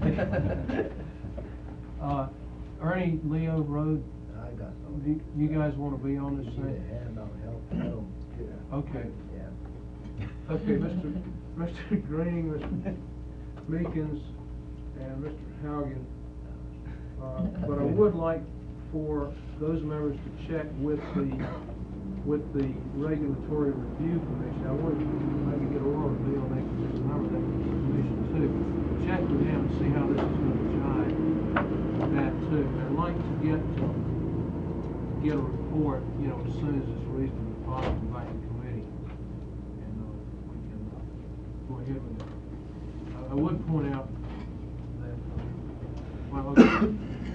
Speaker 2: on. Ernie, Leo, Rode,
Speaker 12: I got no.
Speaker 2: you guys want to be on this
Speaker 12: Need
Speaker 2: thing?
Speaker 12: a hand on help, I don't care.
Speaker 2: Okay.
Speaker 12: Yeah.
Speaker 2: Okay, Mr. Greening, Mr. Meekins, and Mr. Haugen. But I would like for those members to check with the Regulatory Review Commission. I would maybe get a little deal, they can just remember that commission too. Check with them and see how this is going to jive with that too. I'd like to get a report, you know, as soon as it's reasonably possible back in committee, and we can go ahead with it. I would point out that, well, okay.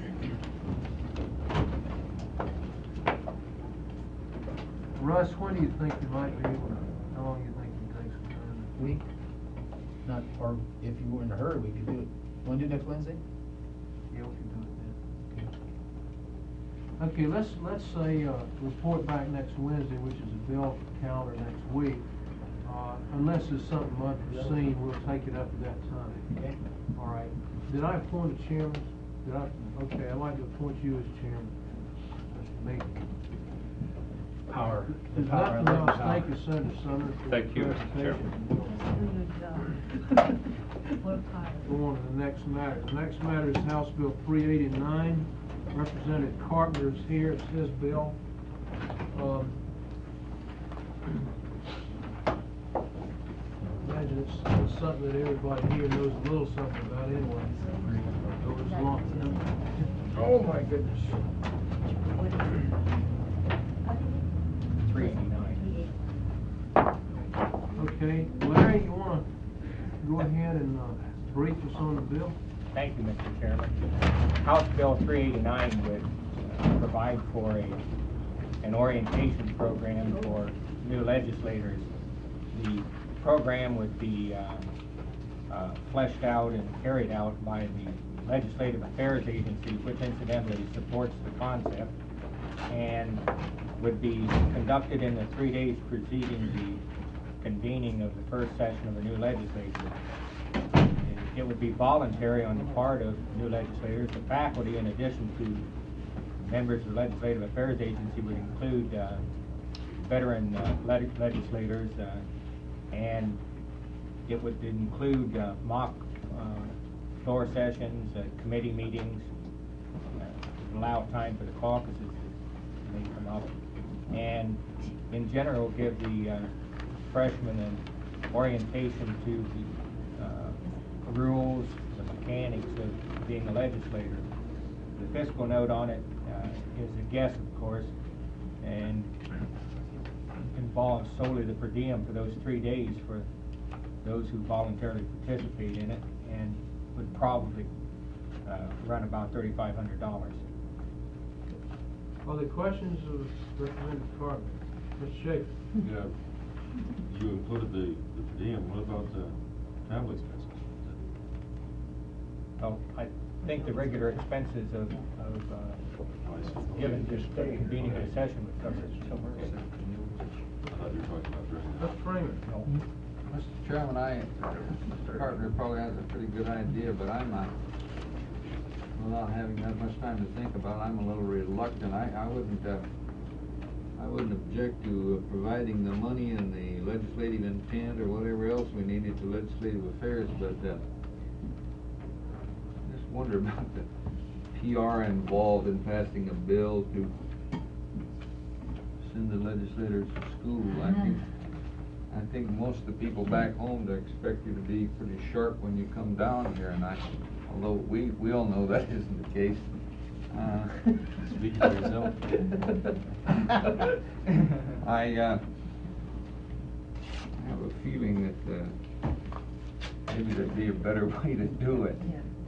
Speaker 2: Russ, when do you think you might be able to, how long do you think it takes to turn it?
Speaker 8: Week? Not, or if you were in a hurry, we could do it. Want to do next Wednesday?
Speaker 2: Yeah, we can do it then. Okay, let's say, report back next Wednesday, which is a bill calendar next week. Unless there's something unforeseen, we'll take it up at that time.
Speaker 5: Okay.
Speaker 2: All right. Did I appoint a chairman? Okay, I'd like to appoint you as chairman. Mr. Meeker.
Speaker 5: Power.
Speaker 2: There's nothing else. Thank you, Senator Summers. for
Speaker 11: Thank you,
Speaker 2: your
Speaker 11: Mr.
Speaker 2: presentation.
Speaker 10: Do your job. Work hard.
Speaker 2: Go on to the next matter. The next matter is House Bill 389. Representative Carpenter is here. It's his bill. Imagine it's something that everybody here knows a little something about anyway. So it's long.
Speaker 5: Oh, my goodness.
Speaker 10: What is it?
Speaker 5: 389.
Speaker 2: Okay, Larry, you wanna go ahead and brief us on the bill?
Speaker 13: Thank you, Mr. Chairman. House Bill 389 would provide for an orientation program for new legislators. The program would be fleshed out and carried out by the Legislative Affairs Agency, which incidentally supports the concept, and would be conducted in the 3 days preceding the convening of the first session of the new legislature. It would be voluntary on the part of new legislators. The faculty, in addition to members of the Legislative Affairs Agency, would include veteran legislators, and it would include mock floor sessions, committee meetings, allow time for the caucuses to may come up, and in general give the freshmen an orientation to the rules, the mechanics of being a legislator. The fiscal note on it is a guess, of course, and involves solely the per diem for those 3 days for those who voluntarily participate in it, and would probably run about $3,500.
Speaker 2: Are there questions of Representative Carpenter? Mr. Schaefer?
Speaker 14: Yeah, you included the per diem. What about the travel expenses?
Speaker 13: Well, I think the regular expenses of given just convening a session would cover it.
Speaker 14: I thought you were talking about during that.
Speaker 2: Mr. Freeman?
Speaker 13: No.
Speaker 3: Mr. Chairman, Mr. Carpenter probably has a pretty good idea, but I'm not, without having that much time to think about it, I'm a little reluctant. I wouldn't object to providing the money and the legislative intent or whatever else we needed to legislative affairs, but I just wonder about the PR involved in passing a bill to send the legislators to school. I think most of the people back home they expect you to be pretty sharp when you come down here, and although we all know that isn't the case.
Speaker 14: Speak for yourself.
Speaker 3: I have a feeling that maybe there'd be a better way to do it.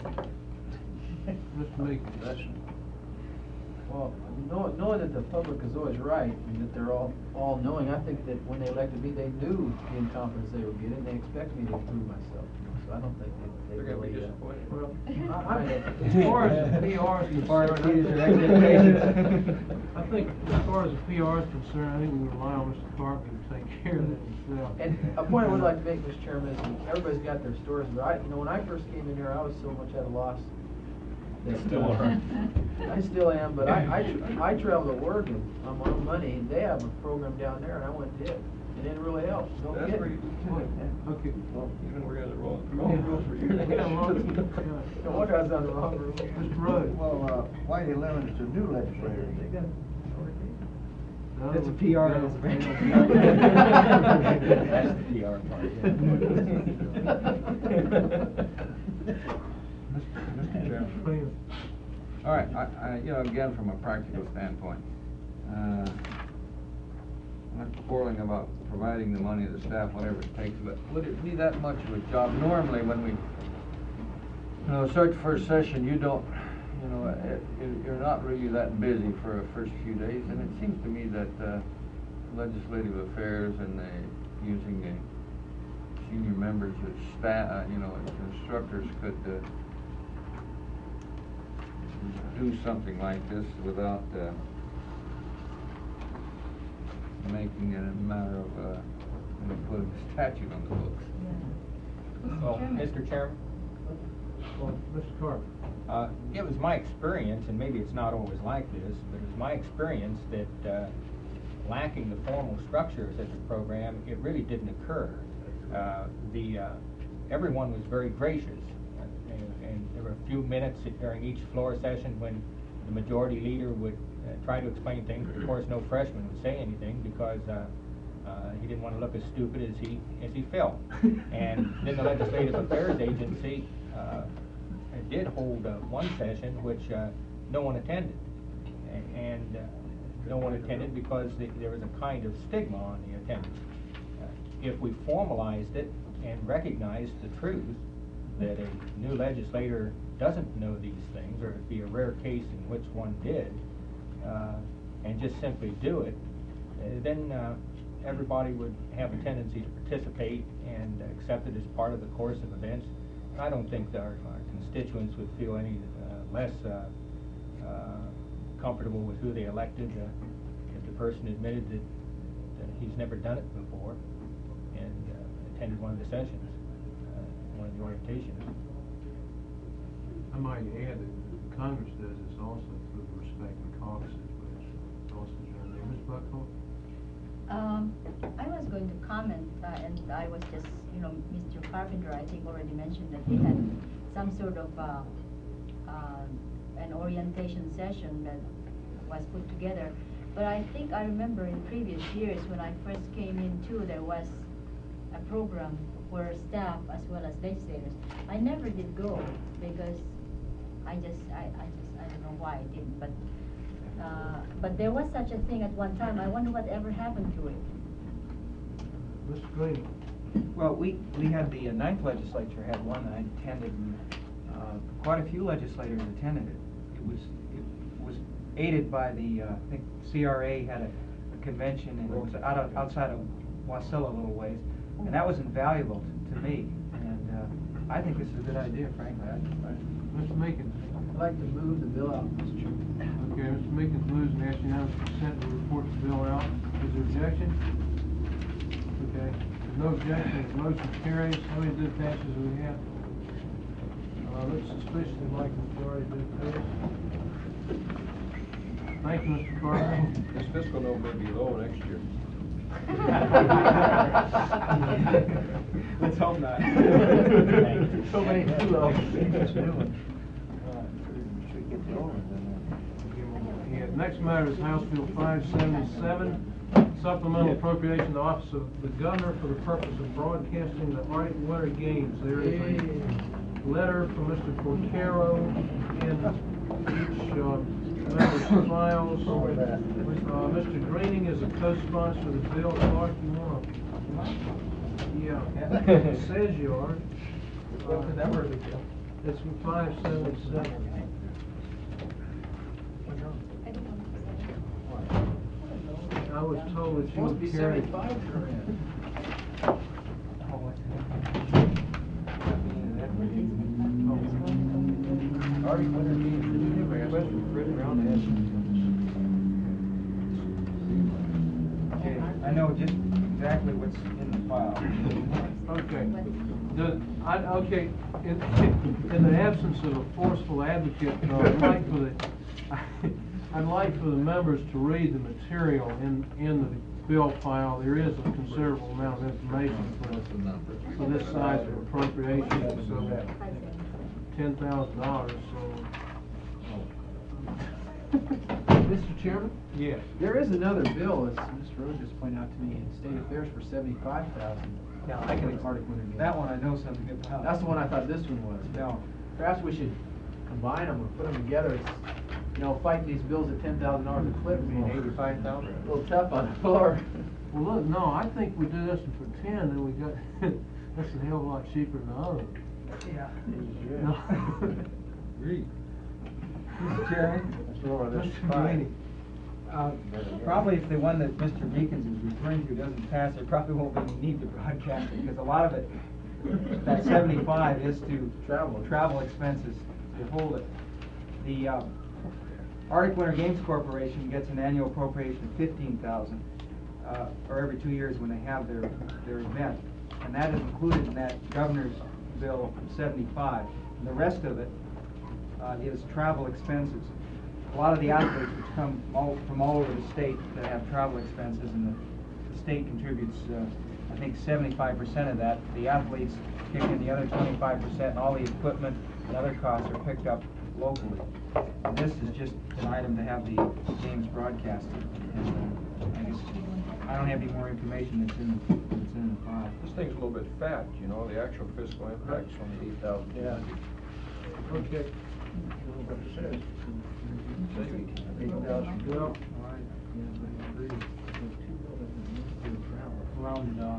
Speaker 2: Mr. Meeker?
Speaker 8: Well, knowing that the public is always right, and that they're all knowing, I think that when they elected me, they knew the incompetence they would get, and they expect me to prove myself. So I don't think they
Speaker 6: They're gonna be
Speaker 8: really,
Speaker 6: disappointed.
Speaker 2: Well,
Speaker 8: I-
Speaker 2: as far as the PR is concerned, I think as far as the PR is concerned, I think we rely on Mr. Carpenter to take care of that himself.
Speaker 8: And a point I would like to make, Mr. Chairman, is everybody's got their stories, but when I first came in here, I was so much at a loss. That,
Speaker 6: Still are.
Speaker 8: I still am, but I travel to Oregon on my own money, and they have a program down there, and I went to it. It didn't really help. Don't
Speaker 6: That's
Speaker 8: get
Speaker 6: where
Speaker 8: it.
Speaker 2: Okay.
Speaker 6: Well, even we're gonna roll
Speaker 2: Yeah.
Speaker 6: rules for you.
Speaker 2: Yeah, wrong.
Speaker 8: No wonder I was on the wrong road.
Speaker 2: Mr. Rhodes?
Speaker 12: Well, why do you limit it to new legislators?
Speaker 2: No,
Speaker 5: That's a
Speaker 2: we-
Speaker 5: PR.
Speaker 13: That's the PR part.
Speaker 3: Mr. Chairman.
Speaker 2: Freeman?
Speaker 3: All right, I again, from a practical standpoint, I'm not quarreling about providing the money to the staff, whatever it takes, but would it be that much of a job? Normally, when we, start the first session, you don't, you're not really that busy for the first few days, and it seems to me that legislative affairs and using the senior members of staff, instructors could do something like this without making it a matter of putting a statute on the books.
Speaker 13: Well, Mr. Chairman?
Speaker 2: Well, Mr. Carter.
Speaker 13: It was my experience, and maybe it's not always like this, but it was my experience that lacking the formal structure of such a program, it really didn't occur. Everyone was very gracious, and there were a few minutes during each floor session when the majority leader would try to explain things. Of course, no freshman would say anything because he didn't want to look as stupid as he felt. And then the Legislative Affairs Agency did hold one session which no one attended, and no one attended because there was a kind of stigma on the attendance. If we formalized it and recognized the truth that a new legislator doesn't know these things, or it'd be a rare case in which one did, and just simply do it, then everybody would have a tendency to participate and accept it as part of the course of events. And I don't think that our constituents would feel any less comfortable with who they elected if the person admitted that he's never done it before and attended one of the sessions, one of the orientations.
Speaker 2: I might add that Congress does this also through the respect and caucuses, which also is done there. Ms. Buckholz?
Speaker 10: I was going to comment, and I was just, Mr. Carpenter, I think, already mentioned that he had some sort of an orientation session that was put together. But I think I remember in previous years when I first came in too, there was a program where staff as well as legislators. I never did go because I don't know why I didn't, but there was such a thing at one time. I wonder whatever happened to it.
Speaker 2: Mr. Green?
Speaker 5: Well, we had the 9th legislature had one that I attended, and quite a few legislators attended it. It was aided by the I think CRA had a convention, and it was outside of Wasilla a little ways, and that was invaluable to me. And I think this is a good idea, frankly.
Speaker 2: Mr. Meekins?
Speaker 8: I'd like to move the bill out, Mr. Chairman.
Speaker 2: Okay, Mr. Meekins moves and asks unanimous consent to report the bill out. Is there objection? Okay, there's no objection, the motion carries. How many did passes do we have? Looks suspiciously like the majority did pass. Thank you, Mr. Carter.
Speaker 6: This fiscal note may be low next year.
Speaker 5: Let's hope not.
Speaker 8: So many too low.
Speaker 2: Yeah, next matter is House Bill 577, supplemental appropriation to the Office of the Governor for the purpose of broadcasting the Arctic Winter Games. There is a letter from Mr. Porcaro in each member's files. Mr. Greening is a co-sponsor of the bill. Clark, you want to? Yeah, it says you are.
Speaker 8: What's the number of the bill?
Speaker 2: It's from 577. I was told that you
Speaker 8: Supposed to be
Speaker 2: would carry.
Speaker 8: 75 per in.
Speaker 5: Arctic Winter Games. Did you ever ask written around that? Okay, I know just exactly what's in the file.
Speaker 2: Okay. Okay, in the absence of a forceful advocate, I'd like for the members to read the material in the bill file. There is a considerable amount of information for this size of appropriation, so $10,000, so.
Speaker 8: Mr. Chairman?
Speaker 2: Yes.
Speaker 8: There is another bill, as Mr. Rhodes just pointed out to me, in State Affairs for $75,000.
Speaker 5: Yeah, I can.
Speaker 8: Arctic Winter Games.
Speaker 5: That one I know something about.
Speaker 8: That's the one I thought this one was.
Speaker 5: No.
Speaker 8: Perhaps we should combine them or put them together. It's, fighting these bills at $10,000 a clip.
Speaker 5: Being 85,000.
Speaker 8: A little tough on the floor.
Speaker 2: Well, look, no, I think we do this one for 10, and we got, that's a hell of a lot cheaper than the other one.
Speaker 5: Yeah.
Speaker 2: No.
Speaker 3: Agreed.
Speaker 5: Mr. Chairman?
Speaker 2: Mr. Greening.
Speaker 5: Probably if the one that Mr. Meekins is referring to doesn't pass, there probably won't be any need to broadcast it, because a lot of it, that 75 is to travel expenses to hold it. The Arctic Winter Games Corporation gets an annual appropriation of $15,000, or every 2 years when they have their event. And that is included in that governor's bill 75. And the rest of it is travel expenses. A lot of the athletes which come from all over the state that have travel expenses, and the state contributes, I think 75% of that. The athletes kick in the other 25%, and all the equipment and other costs are picked up locally. And this is just an item to have the games broadcasted. And I guess I don't have any more information that's in the file.
Speaker 6: This thing's a little bit fat, you know, the actual fiscal impact's only 8,000.
Speaker 2: Yeah. Okay.
Speaker 6: What it says.
Speaker 2: Well,
Speaker 5: Rounded off.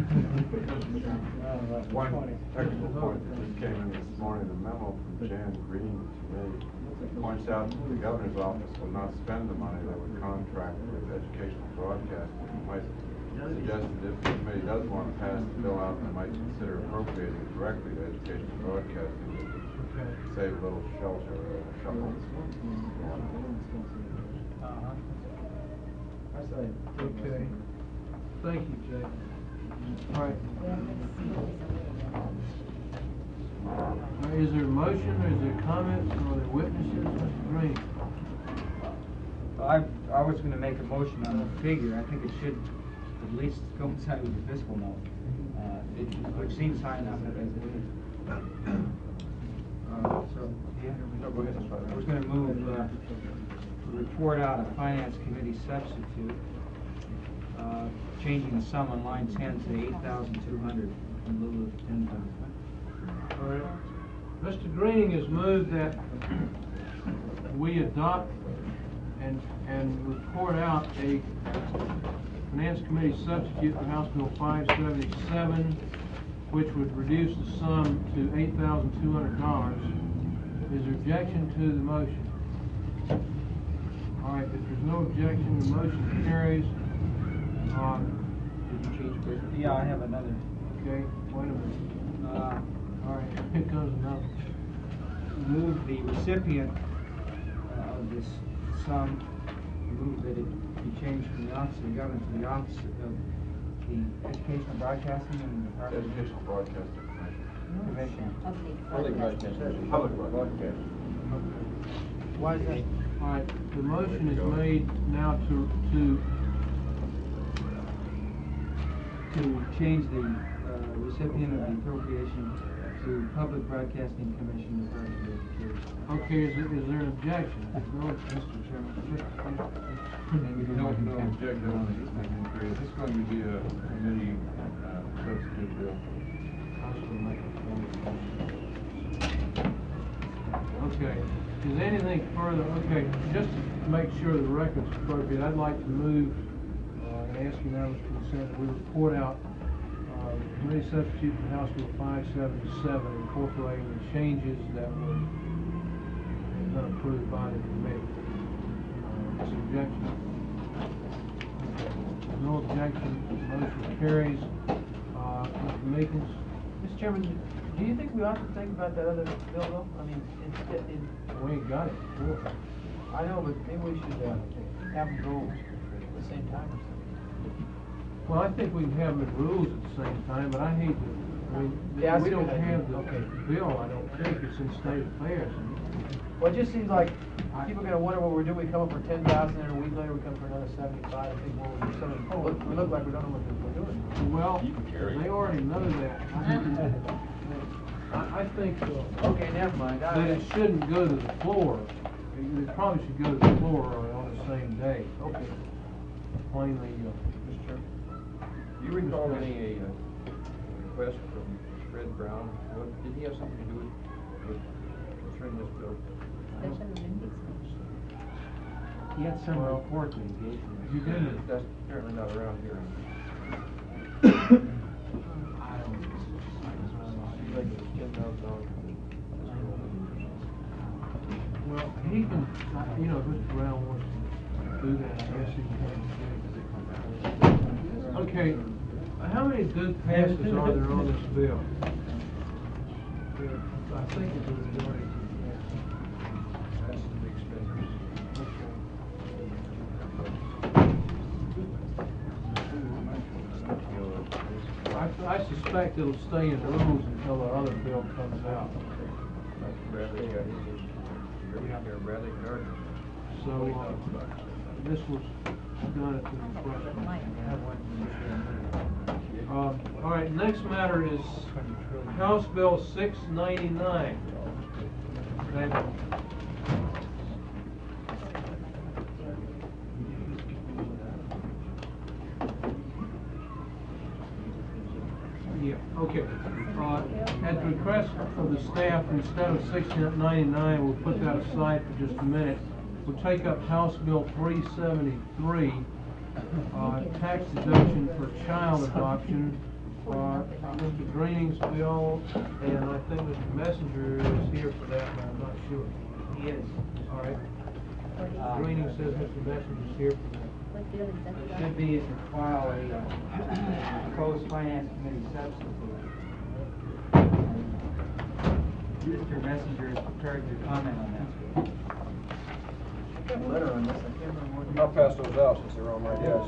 Speaker 15: One technical point that just came in this morning, the memo from Jan Green to me points out that the governor's office will not spend the money that would contract with educational broadcasting. You might suggest that if the committee does want to pass the bill out, they might consider appropriating it directly to educational broadcasting to save a little shelter or shuffle.
Speaker 2: okay. Thank you, Jay. All right. Is there a motion, or is there comments, or are there witnesses? Mr. Green?
Speaker 5: I was going to make a motion on the figure. I think it should at least coincide with the fiscal note, which seems high enough as it is. So, yeah.
Speaker 6: No, go ahead, that's fine.
Speaker 5: I was going to move report out a finance committee substitute, changing the sum on line 10 to 8,200 in lieu of 10,000.
Speaker 2: All right. Mr. Greening has moved that we adopt and report out a finance committee substitute for House Bill 577, which would reduce the sum to $8,200. Is there objection to the motion? All right, if there's no objection, the motion carries.
Speaker 5: Did you change business? Yeah, I have another.
Speaker 2: Okay, wait a minute. All right, here comes another.
Speaker 5: Move the recipient of this sum, move that it be changed from the Office of the Governor to the Office of the Educational Broadcasting and the Department of
Speaker 15: Educational Broadcasting
Speaker 5: Commission.
Speaker 6: Public broadcasting.
Speaker 15: Public broadcasting.
Speaker 5: Why is that?
Speaker 2: All right, the motion is made now to
Speaker 5: change the recipient of the appropriation to Public Broadcasting Commission, Department of Education.
Speaker 2: Okay, is there an objection? No, Mr. Chairman.
Speaker 15: No objection on it. Is this going to be a committee substitute bill?
Speaker 2: Okay, is there anything further? Okay, just to make sure the record's appropriate, I'd like to move and ask unanimous consent that we report out committee substitute for House Bill 577, incorporating the changes that were not approved by the committee. Is there objection? Okay. No objection, motion carries. Mr. Meekins?
Speaker 8: Mr. Chairman, do you think we ought to think about that other bill though? I mean,
Speaker 2: We ain't got it.
Speaker 8: I know, but maybe we should have them go at the same time or something.
Speaker 2: Well, I think we can have them in rules at the same time, but I hate to,
Speaker 8: Yeah,
Speaker 2: we
Speaker 8: that's a
Speaker 2: don't
Speaker 8: good idea.
Speaker 2: have the
Speaker 8: Okay.
Speaker 2: bill, I don't think, it's in state affairs.
Speaker 8: Well, it just seems like people are gonna wonder what we're doing. We come up for 10,000, and a week later we come for another 75. I think we'll do something. We look like we don't know what we're doing.
Speaker 2: Well, they already know that. I think
Speaker 8: Okay, never mind.
Speaker 2: that it shouldn't go to the floor. It probably should go to the floor on the same day.
Speaker 8: Okay.
Speaker 2: Plainly,
Speaker 6: Mr. Chairman, do you recall getting a request from Fred Brown? Did he have something to do with concerning this bill?
Speaker 10: Special Olympics Commission.
Speaker 5: He had some report that he gave me.
Speaker 2: you didn't.
Speaker 6: That's apparently not around here. Like it was $10,000.
Speaker 2: Well, he can, you know, if Mr. Brown wants to do that, I guess he can. Okay, how many good passes are there on this bill? I think it's a majority.
Speaker 6: That's the big spenders.
Speaker 2: I suspect it'll stay in rules until the other bill comes out.
Speaker 6: Bradley, Bradley Gardner.
Speaker 2: So, this was done at the request. All right, next matter is House Bill 699. Yeah, okay. At the request of the staff, instead of 699, we'll put that aside for just a minute. We'll take up House Bill 373, tax deduction for child adoption. Mr. Greening's bill, and I think Mr. Messenger is here for that, but I'm not sure.
Speaker 5: He is.
Speaker 2: All right. Greening says Mr. Messenger's here for that.
Speaker 10: What bill is that?
Speaker 5: It should be is to file a proposed finance committee substitute. Mr. Messenger is prepared to comment on that.
Speaker 8: Letter on this, I can't remember what.
Speaker 6: I'll pass those out since they're on my desk.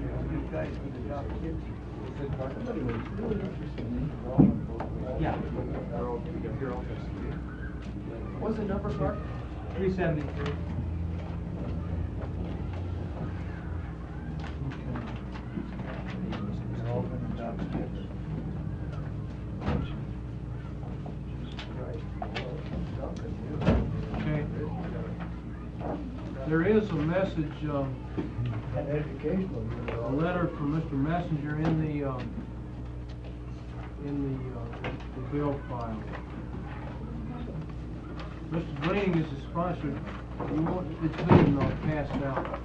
Speaker 5: Yeah.
Speaker 8: What's the number, Clark?
Speaker 5: 373.
Speaker 2: Okay. There is a message, a letter from Mr. Messenger in the bill file. Mr. Greening is the sponsor. You want, it's being passed out.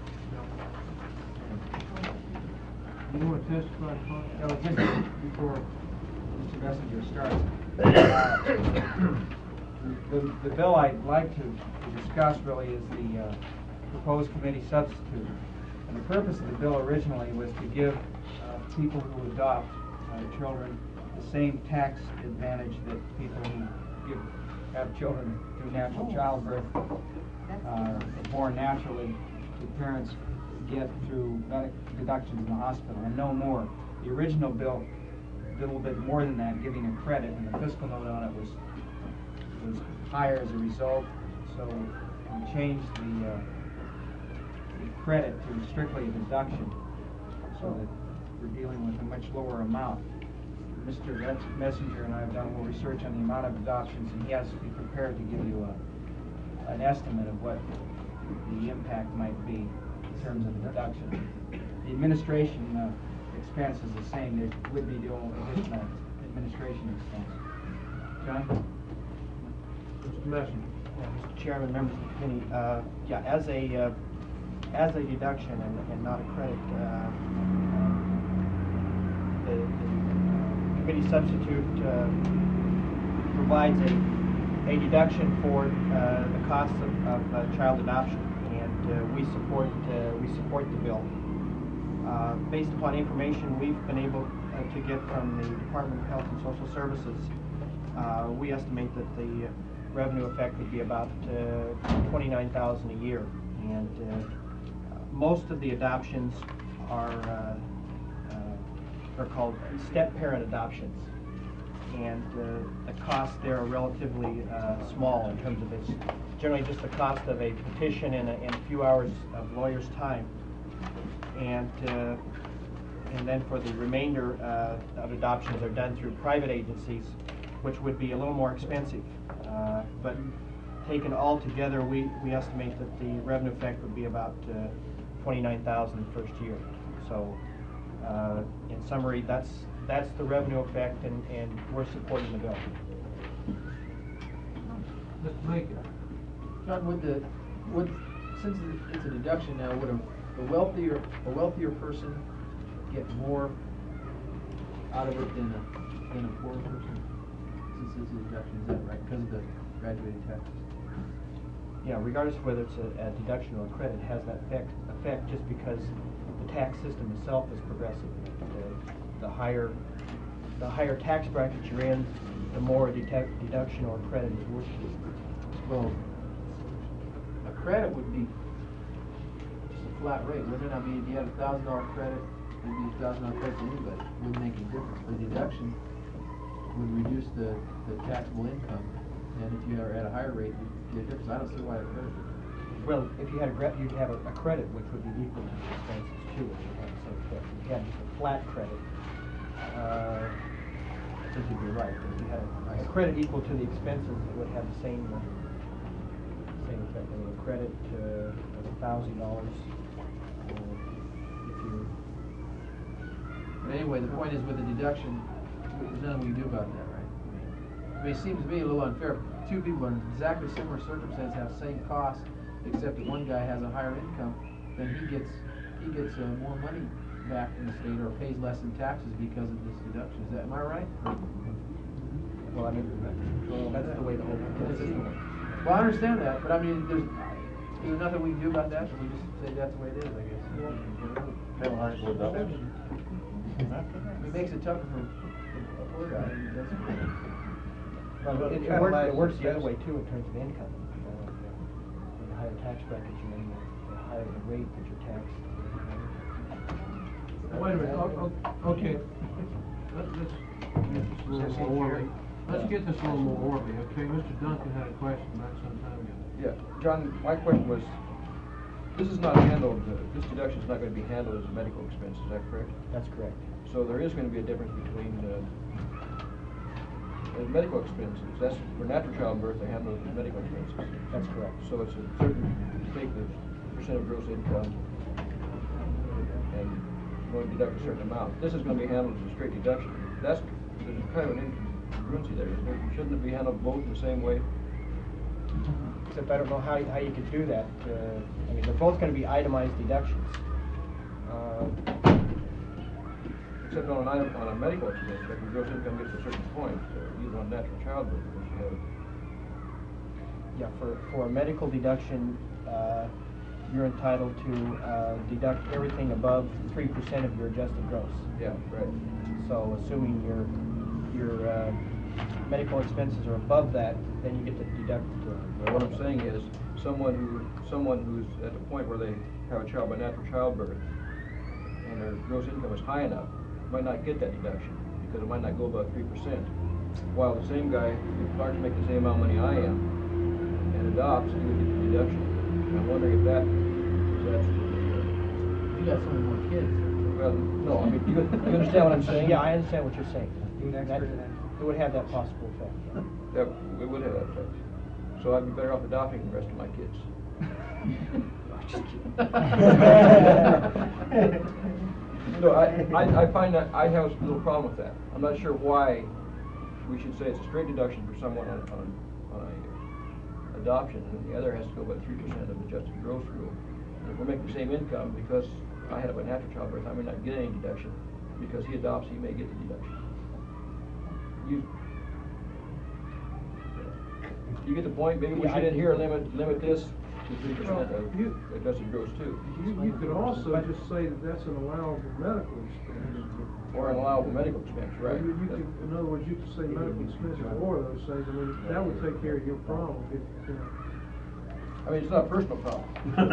Speaker 2: You want to testify, Clark?
Speaker 5: No, just before Mr. Messenger starts. The bill I'd like to discuss really is the proposed committee substitute. And the purpose of the bill originally was to give people who adopt children the same tax advantage that people who have children through natural childbirth, born naturally, the parents get through deductions in the hospital, and no more. The original bill did a little bit more than that, giving a credit, and the fiscal note on it was higher as a result. So we changed the credit to strictly a deduction, so that we're dealing with a much lower amount. Mr. Messenger and I have done a little research on the amount of adoptions, and he has to be prepared to give you an estimate of what the impact might be in terms of deduction. The administration expense is the same. There would be no additional administration expense. John?
Speaker 2: Mr. Messenger.
Speaker 16: Mr. Chairman, members of the committee, yeah, as a deduction and not a credit, the committee substitute provides a deduction for the cost of child adoption, and we support the bill. Based upon information we've been able to get from the Department of Health and Social Services, we estimate that the revenue effect would be about $29,000 a year, and most of the adoptions are called step-parent adoptions, and the costs there are relatively small in terms of it's generally just the cost of a petition and a few hours of lawyer's time, and then for the remainder of adoptions are done through private agencies, which would be a little more expensive. But taken all together, we estimate that the revenue effect would be about $29,000 the first year. So, in summary, that's the revenue effect, and we're supporting the bill.
Speaker 2: Mr. Lincoln.
Speaker 8: John, since it's a deduction now, would a wealthier person get more out of it than a poor person? Since it's a deduction, is that right? Because of the graduated taxes?
Speaker 16: Yeah, regardless of whether it's a deduction or a credit, it has that effect just because the tax system itself is progressive. The higher tax bracket you're in, the more a deduction or a credit is worth to you.
Speaker 8: Well, a credit would be just a flat rate, wouldn't it? I mean, if you had a $1,000 credit, it'd be $1,000 credit to anybody, wouldn't make any difference. The deduction would reduce the taxable income, and if you are at a higher rate, you'd get a difference. I don't see why a credit would.
Speaker 16: Well, if you had you'd have a credit which would be equal to the expenses too, and you'd have the same credit. If you had just a flat credit, I think you'd be right. If you had a credit equal to the expenses, it would have the same effect. I mean, a credit of $1,000, if you...
Speaker 8: But anyway, the point is with the deduction, there's nothing we can do about that, right? I mean, it seems to me a little unfair. Two people in exactly similar circumstances have the same cost, except that one guy has a higher income, then he gets more money back from the state or pays less in taxes because of this deduction. Is that, am I right?
Speaker 16: Well, I mean, that's the way the whole system works.
Speaker 8: Well, I understand that, but I mean, there's nothing we can do about that, so we just say that's the way it is, I guess. It makes it tougher for a poor guy.
Speaker 16: Well, it works the other way too in terms of income. The higher tax bracket you're in, the higher the rate that you're taxed.
Speaker 2: Wait a minute, okay. Let's get this a little more orderly, okay? Mr. Duncan had a question about some time ago.
Speaker 6: Yeah, John, my question was, this is not handled, this deduction is not going to be handled as a medical expense, is that correct?
Speaker 16: That's correct.
Speaker 6: So there is going to be a difference between medical expenses. That's for natural childbirth, they handle it as medical expenses.
Speaker 16: That's correct.
Speaker 6: So it's a certain, you take the percent of gross income and going to deduct a certain amount. This is going to be handled as a straight deduction. There's kind of an incongruency there. Shouldn't it be handled both in the same way?
Speaker 16: Except I don't know how you could do that. I mean, they're both going to be itemized deductions.
Speaker 6: Except on a medical expense, like your gross income gets to a certain point, even on natural childbirth, which you have.
Speaker 16: Yeah, for a medical deduction, you're entitled to deduct everything above 3% of your adjusted gross.
Speaker 6: Yeah, right.
Speaker 16: So assuming your medical expenses are above that, then you get to deduct.
Speaker 6: What I'm saying is, someone who's at the point where they have a child by natural childbirth, and their gross income is high enough, might not get that deduction because it might not go above 3%. While the same guy, if Clark's making the same amount of money I am, and adopts, he would get the deduction. And I'm wondering if that is
Speaker 8: You got so many more kids.
Speaker 6: Well, no, I mean, you understand what I'm saying?
Speaker 16: Yeah, I understand what you're saying. It would have that possible effect.
Speaker 6: Yeah, it would have that effect. So I'd be better off adopting the rest of my kids. No, I find that I have a little problem with that. I'm not sure why we should say it's a straight deduction for someone on a adoption, and the other has to go by 3% of adjusted gross rule. And if we're making the same income, because I had a natural childbirth, I may not get any deduction. Because he adopts, he may get the deduction. You get the point? Maybe we should in here limit this to 3% of adjusted gross too.
Speaker 2: You could also just say that that's an allowable medical expense.
Speaker 6: Or an allowable medical expense, right.
Speaker 2: You could, in other words, you could say medical expenses or those things. I mean, that would take care of your problem.
Speaker 6: I mean, it's not a personal problem.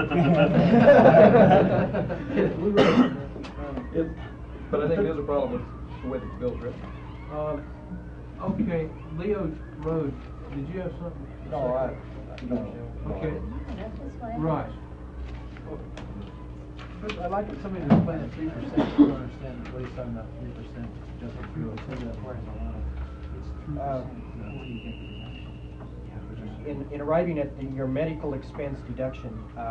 Speaker 6: But I think it is a problem with the way the bill's written.
Speaker 2: Okay, Leo Rhodes, did you have something?
Speaker 6: No,
Speaker 2: Okay. Right.
Speaker 8: First, I'd like somebody to explain that 3%. I don't understand what he's talking about. 3% just a few. It's
Speaker 16: In arriving at your medical expense deduction,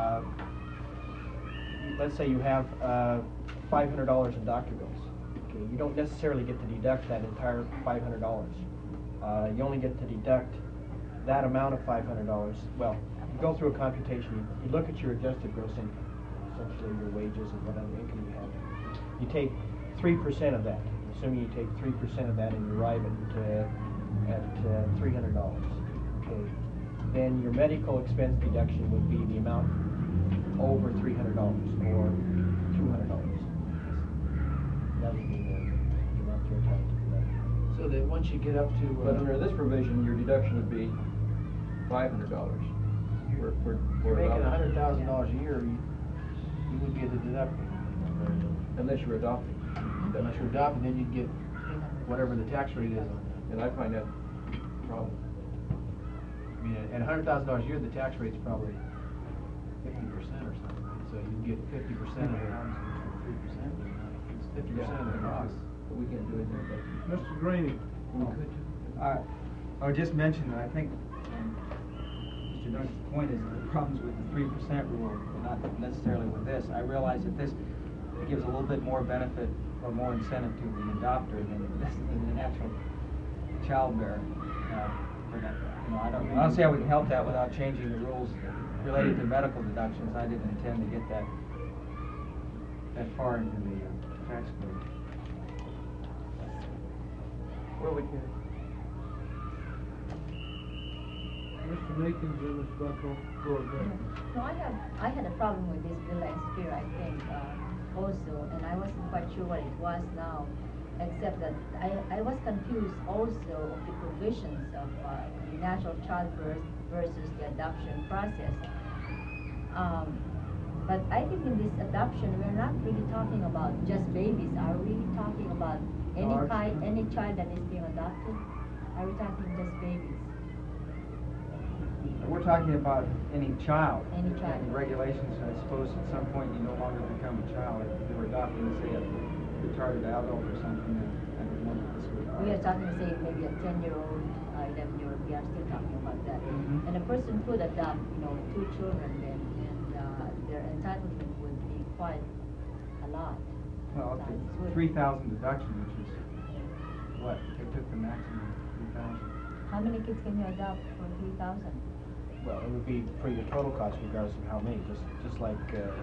Speaker 16: let's say you have $500 in doctor bills. Okay, you don't necessarily get to deduct that entire $500. You only get to deduct that amount of $500. Well, you go through a computation. You look at your adjusted gross income, essentially your wages and whatever income you have. You take 3% of that. Assuming you take 3% of that and you arrive at $300. Okay. Then your medical expense deduction would be the amount over $300 or $200. That would be the amount you're entitled to deduct.
Speaker 8: So that once you get up to...
Speaker 6: But under this provision, your deduction would be $500.
Speaker 8: You're making $100,000 a year, you would be the deductor.
Speaker 6: Unless you're adopted.
Speaker 8: Unless you're adopted, then you'd get whatever the tax rate is on that.
Speaker 6: And I find that a problem.
Speaker 8: I mean, at $100,000 a year, the tax rate's probably 50% or something, right? So you get 50% of it. 3%. It's 50% of the cost.
Speaker 6: But we can't do anything about it.
Speaker 2: Mr. Greenie.
Speaker 6: We could.
Speaker 5: I would just mention that I think Mr. Duncan's point is the problems with the 3% rule, not necessarily with this. I realize that this gives a little bit more benefit or more incentive to the adopter than the actual child bearer. For that. You know, I don't see how we can help that without changing the rules related to medical deductions. I didn't intend to get that far into the tax code.
Speaker 6: Well, we can.
Speaker 2: Mr. Nakins and Ms. Buckle, go ahead.
Speaker 10: No, I had a problem with this bill last year, I think, also, and I wasn't quite sure what it was now, except that I was confused also of the provisions of the natural childbirth versus the adoption process. But I think in this adoption, we're not really talking about just babies. Are we talking about any child that is being adopted? Are we talking just babies?
Speaker 5: We're talking about any child.
Speaker 10: Any child.
Speaker 5: And the regulations, I suppose, at some point you no longer become a child. If you were adopting, say, a retarded adult or something, then I would wonder if this would.
Speaker 10: We are talking, say, maybe a 10-year-old, 11-year-old. We are still talking about that.
Speaker 5: Mm-hmm.
Speaker 10: And a person could adopt, 2 children then, and their entitlement would be quite a lot.
Speaker 5: Well, up to 3,000 deduction, which is what they took the maximum 3,000.
Speaker 10: How many kids can you adopt for 3,000?
Speaker 16: Well, it would be for your total cost regardless of how many, just like,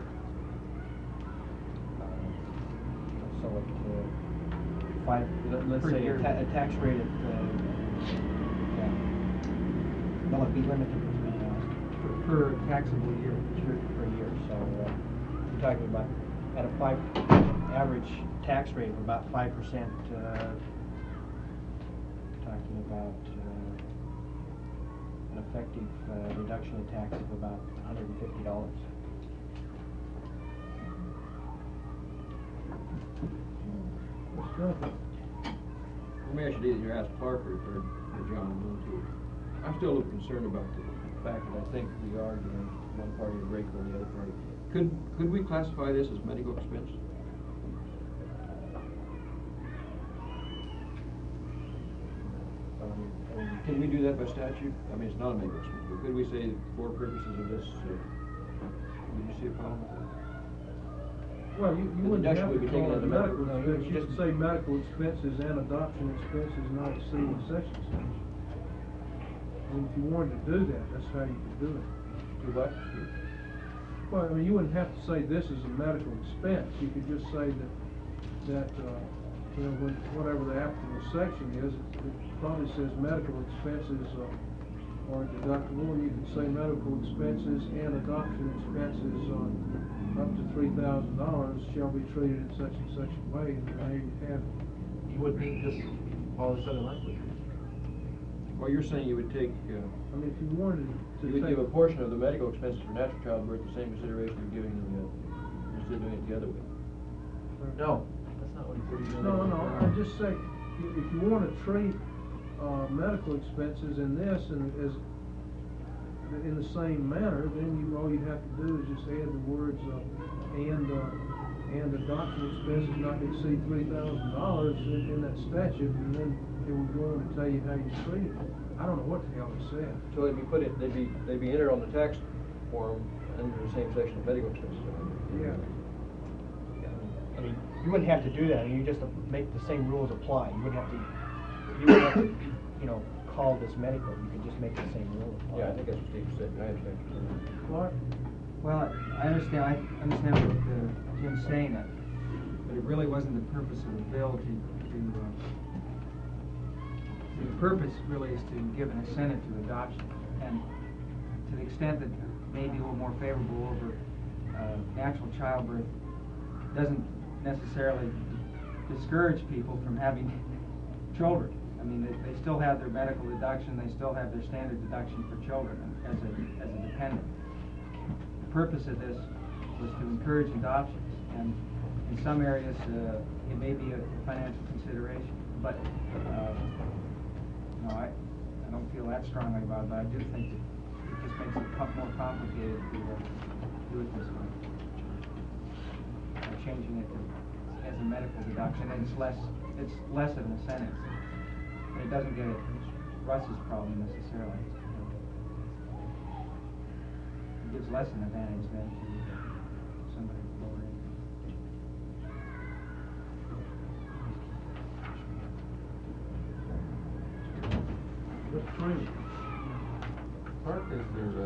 Speaker 16: so at, let's say a tax rate at, well, it'd be limited to 3,000.
Speaker 5: Per taxable year.
Speaker 16: Per year, so, you're talking about, at a average tax rate of about 5%, talking about, an effective reduction in tax of about $150.
Speaker 6: Let me actually either ask Parker or John too. I'm still a little concerned about the fact that I think we are doing one party a break on the other party. Could we classify this as medical expense? Can we do that by statute? I mean, it's not a medical expense, but could we say for purposes of this, would you see a problem with that?
Speaker 2: Well, you
Speaker 6: The
Speaker 2: wouldn't have
Speaker 6: deduction would
Speaker 2: to
Speaker 6: be taken
Speaker 2: call
Speaker 6: out
Speaker 2: it
Speaker 6: of
Speaker 2: medical
Speaker 6: medical.
Speaker 2: expense, you could say medical expenses and adoption expenses not exceeding such and such. And if you wanted to do that, that's how you could do it.
Speaker 6: Do what?
Speaker 2: Well, I mean, you wouldn't have to say this is a medical expense, you could just say that when, whatever the applicable section is, it probably says medical expenses are deductible, and you could say medical expenses and adoption expenses up to $3,000 shall be treated in such and such a way, and there you have it.
Speaker 8: You would need this, all this other language.
Speaker 6: Well, you're saying you would take,
Speaker 2: I mean, if you wanted to
Speaker 6: you would
Speaker 2: take
Speaker 6: give a portion of the medical expenses for natural childbirth the same consideration you're giving instead of doing it the other way.
Speaker 8: No, that's not what he said.
Speaker 2: No, I just say, if you want to treat medical expenses in this and as in the same manner, then all you have to do is just add the words and adoption expenses not to exceed $3,000 in that statute, and then it would go on to tell you how you treat it. I don't know what the hell it said.
Speaker 6: So they'd be entered on the tax form under the same section of medical expenses.
Speaker 2: Yeah.
Speaker 16: I mean, you wouldn't have to do that, I mean, you just make the same rules apply. You wouldn't have to, call this medical, you could just make the same rule apply.
Speaker 6: Yeah, I think that's what Steve said, I understand.
Speaker 2: Clark?
Speaker 5: Well, I understand what Jim's saying, but it really wasn't the purpose of the bill the purpose really is to give an incentive to adoption, and to the extent that may be a little more favorable over natural childbirth doesn't necessarily discourage people from having children. I mean, they still have their medical deduction, they still have their standard deduction for children as a dependent. The purpose of this was to encourage adoptions, and In some areas, it may be a financial consideration, but, no, I don't feel that strongly about it, but I do think that it just makes it more complicated to do it this way. Changing it to, as a medical deduction, and it's less of an incentive. It doesn't get at Russ's problem necessarily. It gives less an advantage than to somebody with lower income.
Speaker 3: Park, is there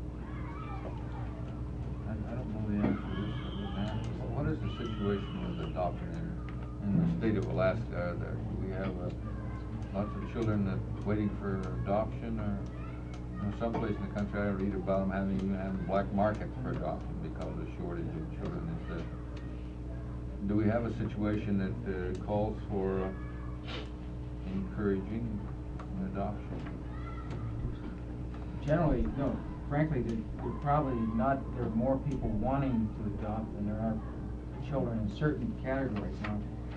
Speaker 3: I don't know the answer to this. What is the situation with adoption in the state of Alaska? Do we have lots of children that waiting for adoption, or someplace in the country I read about them even having black markets for adoption because of the shortage of children? Do we have a situation that calls for encouraging adoption?
Speaker 5: Generally, no. Frankly, there are more people wanting to adopt than there are children in certain categories. Now,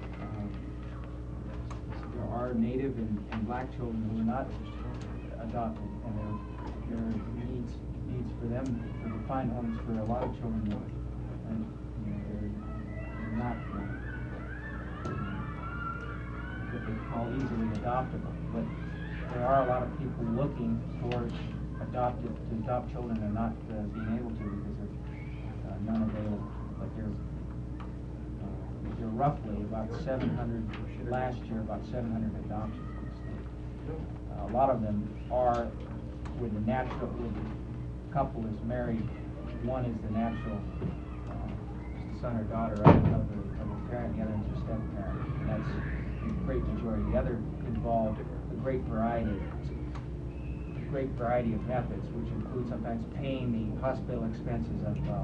Speaker 5: there are Native and black children who are not adopted, and there are needs for them to find homes for a lot of children that they're not what they call easily adoptable. But there are a lot of people looking for to adopt children and not being able to because of none available. But there are roughly about 700 last year, about 700 adoptions in the state. A lot of them are with the couple is married. One is the natural son or daughter of the parent, the other is a step parent. And that's the great majority. The other involved a great variety of methods, which include sometimes paying the hospital expenses of the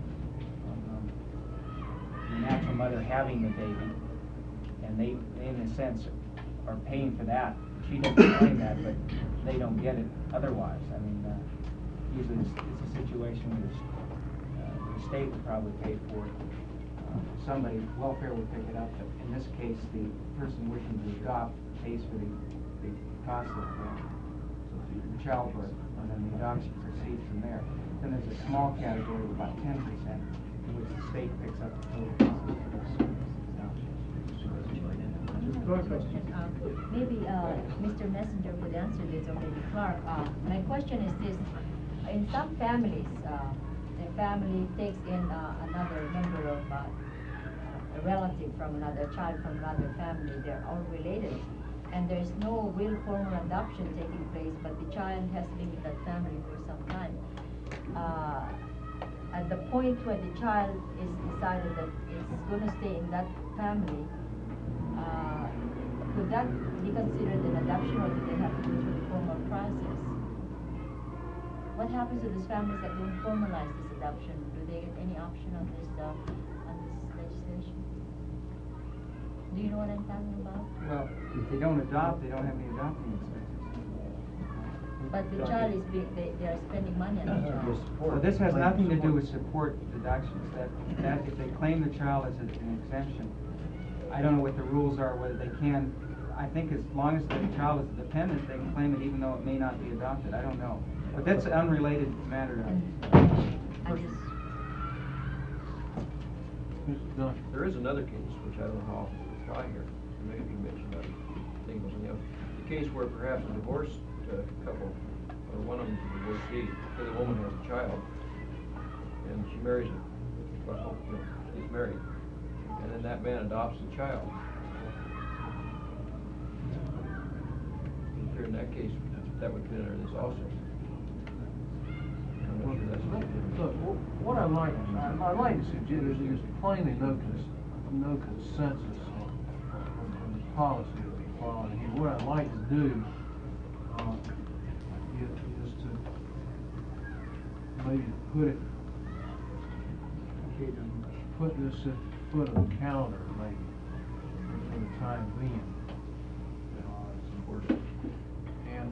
Speaker 5: natural mother having the baby, and they in a sense are paying for that. She doesn't claim that, but they don't get it otherwise. I mean, usually it's a situation where the state would probably pay for it. Somebody, welfare would pick it up, but in this case, the person wishing to adopt pays for the cost of childbirth, and then the adoption proceeds from there. Then there's a small category of about 10%, in which the state picks up the total cost of
Speaker 10: question. Maybe Mr. Messenger could answer this, or maybe Clark. My question is this: in some families, the family takes in another member of a relative from another child from another family. They're all related, and there's no real formal adoption taking place, but the child has been with that family for some time. At the point where the child is decided that it's going to stay in that family, could that be considered an adoption, or do they have to go through the formal process? What happens to those families that don't formalize this adoption? Do they get any option on this legislation? Do you know what I'm talking about?
Speaker 5: Well, if they don't adopt, they don't have any adopting expenses.
Speaker 10: But the child is being, they are spending money on the child.
Speaker 5: Well, this has nothing to do with support deductions. That if they claim the child as an exemption, I don't know what the rules are, whether they can. I think as long as the child is a dependent, they can claim it even though it may not be adopted. I don't know. But that's an unrelated matter.
Speaker 6: There is another case, which I don't know how often we try here. Maybe you mentioned that thing, the case where perhaps a divorced couple, or one of them is a divorcee, the woman has a child, and she marries him, he's married, and then that man adopts the child. Here in that case, that would fit under this also. I'm not sure that's
Speaker 2: Look, what I'd like to suggest is there's plainly no consensus on the policy that we're following here. What I'd like to do is to maybe put this at the foot of the calendar, maybe, for the time being. And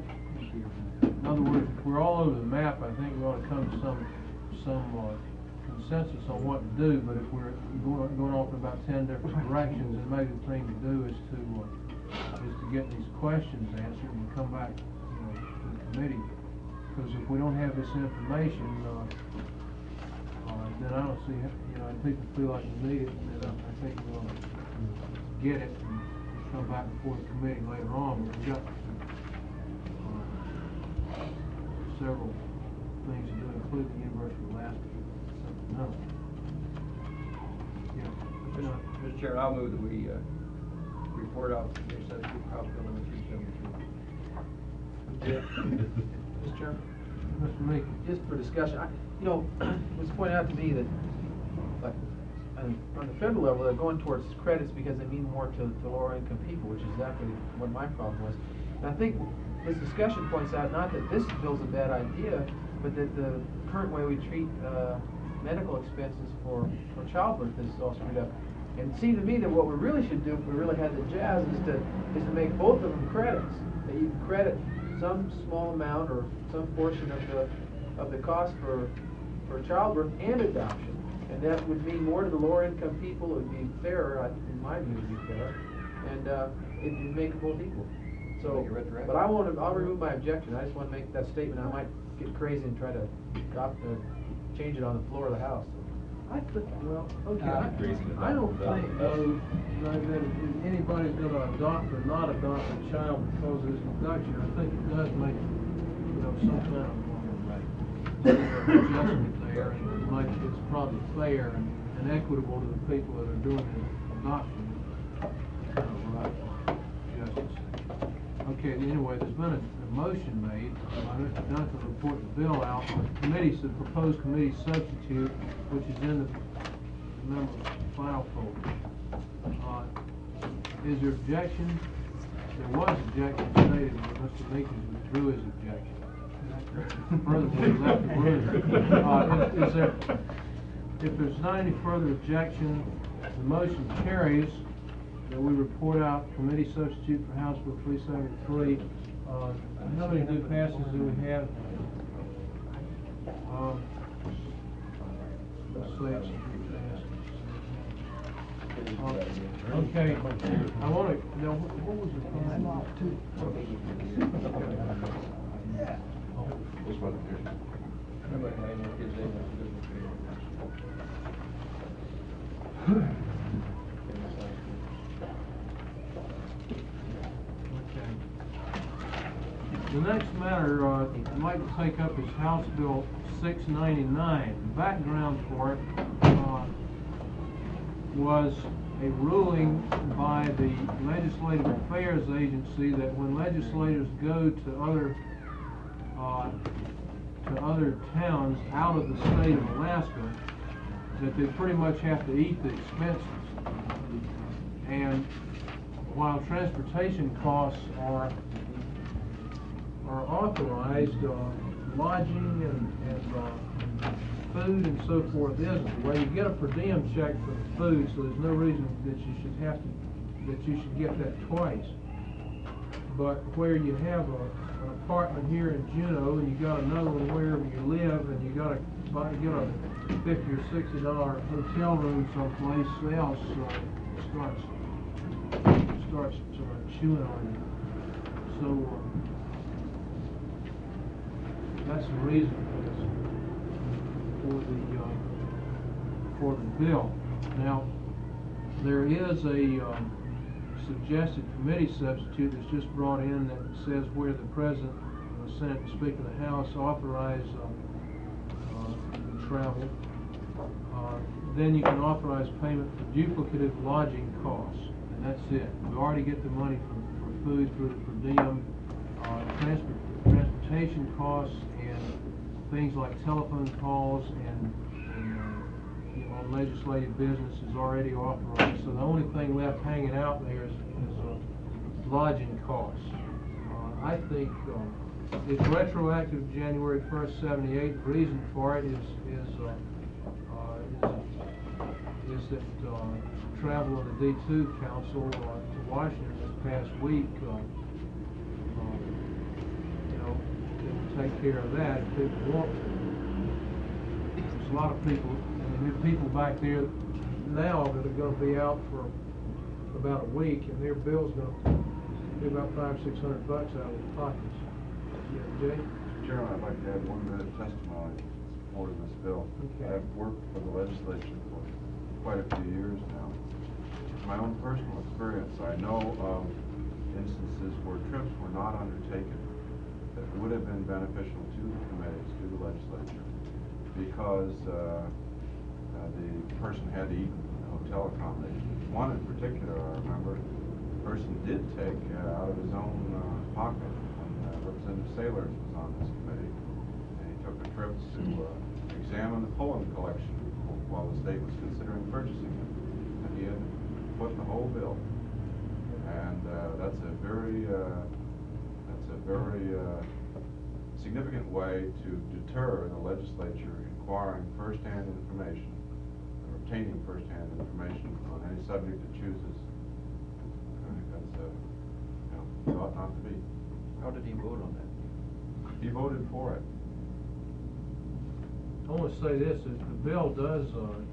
Speaker 2: in other words, if we're all over the map, I think we ought to come to some consensus on what to do, but if we're going off in about 10 different directions, then maybe the thing to do is to get these questions answered and come back, to the committee. Because if we don't have this information, then I don't see, and people feel like we need it, then I think we'll get it and come back before the committee later on. But we've got several things to do, including the University of Alaska. No. Yeah.
Speaker 6: Mr. Chairman, I'll move that we report out the Senate House Bill number 372.
Speaker 8: Mr. Chairman?
Speaker 2: Mr. Meeker.
Speaker 8: Just for discussion, it was pointed out to me that, like, on the federal level, they're going towards credits because they mean more to lower income people, which is exactly what my problem was. And I think this discussion points out not that this bill's a bad idea, but that the current way we treat medical expenses for childbirth is all screwed up. And it seemed to me that what we really should do, if we really had the jazz, is to make both of them credits. That you can credit some small amount or some portion of the cost for childbirth and adoption. And that would mean more to the lower income people. It would be fairer, in my view, it would be fair. And it'd make them both equal. So, but I'll remove my objection. I just want to make that statement. I might get crazy and try to change it on the floor of the House.
Speaker 2: I don't think though that if anybody's going to adopt or not adopt a child because of this reduction, I think it does make some kind of adjustment there, and it's probably fair and equitable to the people that are doing the adoption. Kind of right justice. Okay, anyway, there's been a motion made by Mr. Duncan to report the bill out. The committee's the proposed committee substitute, which is in the member file folder. Is there objection? There was objection stated, but Mr. Meeker withdrew his objection. Furthermore, he left the room. If there's not any further objection, the motion carries that we report out committee substitute for House Bill 373. How many new passes do we have? Let's say it's okay. I want to know what was the plan? I'm off too. The next matter I'd like to take up is House Bill 699. The background for it was a ruling by the Legislative Affairs Agency that when legislators go to other towns out of the state of Alaska, that they pretty much have to eat the expenses. And while transportation costs are authorized, lodging and food and so forth isn't. Well, you get a per diem check for the food, so there's no reason that you should get that twice. But where you have an apartment here in Juneau and you got another one wherever you live, and you got to get a $50 or $60 hotel room someplace else, starts chewing on you. So that's the reason for the bill. Now, there is a suggested committee substitute that's just brought in that says where the President, the Senate, and Speaker of the House authorize travel. Then you can authorize payment for duplicative lodging costs, and that's it. We already get the money for food through the per diem, transportation costs, and things like telephone calls and legislative business is already authorized. So the only thing left hanging out there is lodging costs. I think it's retroactive January 1st, 78. The reason for it is that travel of the D2 Council to Washington this past week, take care of that if people want to. There's a lot of people in And there are people back there now that are gonna be out for about a week, and their bill's gonna be about $500-600 out of their pockets. Yeah, Jay?
Speaker 15: Mr. Chairman, I'd like to add 1 minute of testimony in support of this bill.
Speaker 2: Okay.
Speaker 15: I've worked for the legislature for quite a few years now. From my own personal experience, I know of instances where trips were not undertaken that would have been beneficial to the committees, to the legislature, because the person had to eat in hotel accommodations. One in particular, I remember, the person did take out of his own pocket when Representative Saylor was on this committee, and he took a trip to examine the Pullen collection while the state was considering purchasing it, and he had put the whole bill. And that's a very significant way to deter the legislature inquiring first-hand information, or obtaining first-hand information on any subject it chooses. I think that's, it ought not to be.
Speaker 6: How did he vote on that?
Speaker 15: He voted for it.
Speaker 2: I want to say this, that the bill does,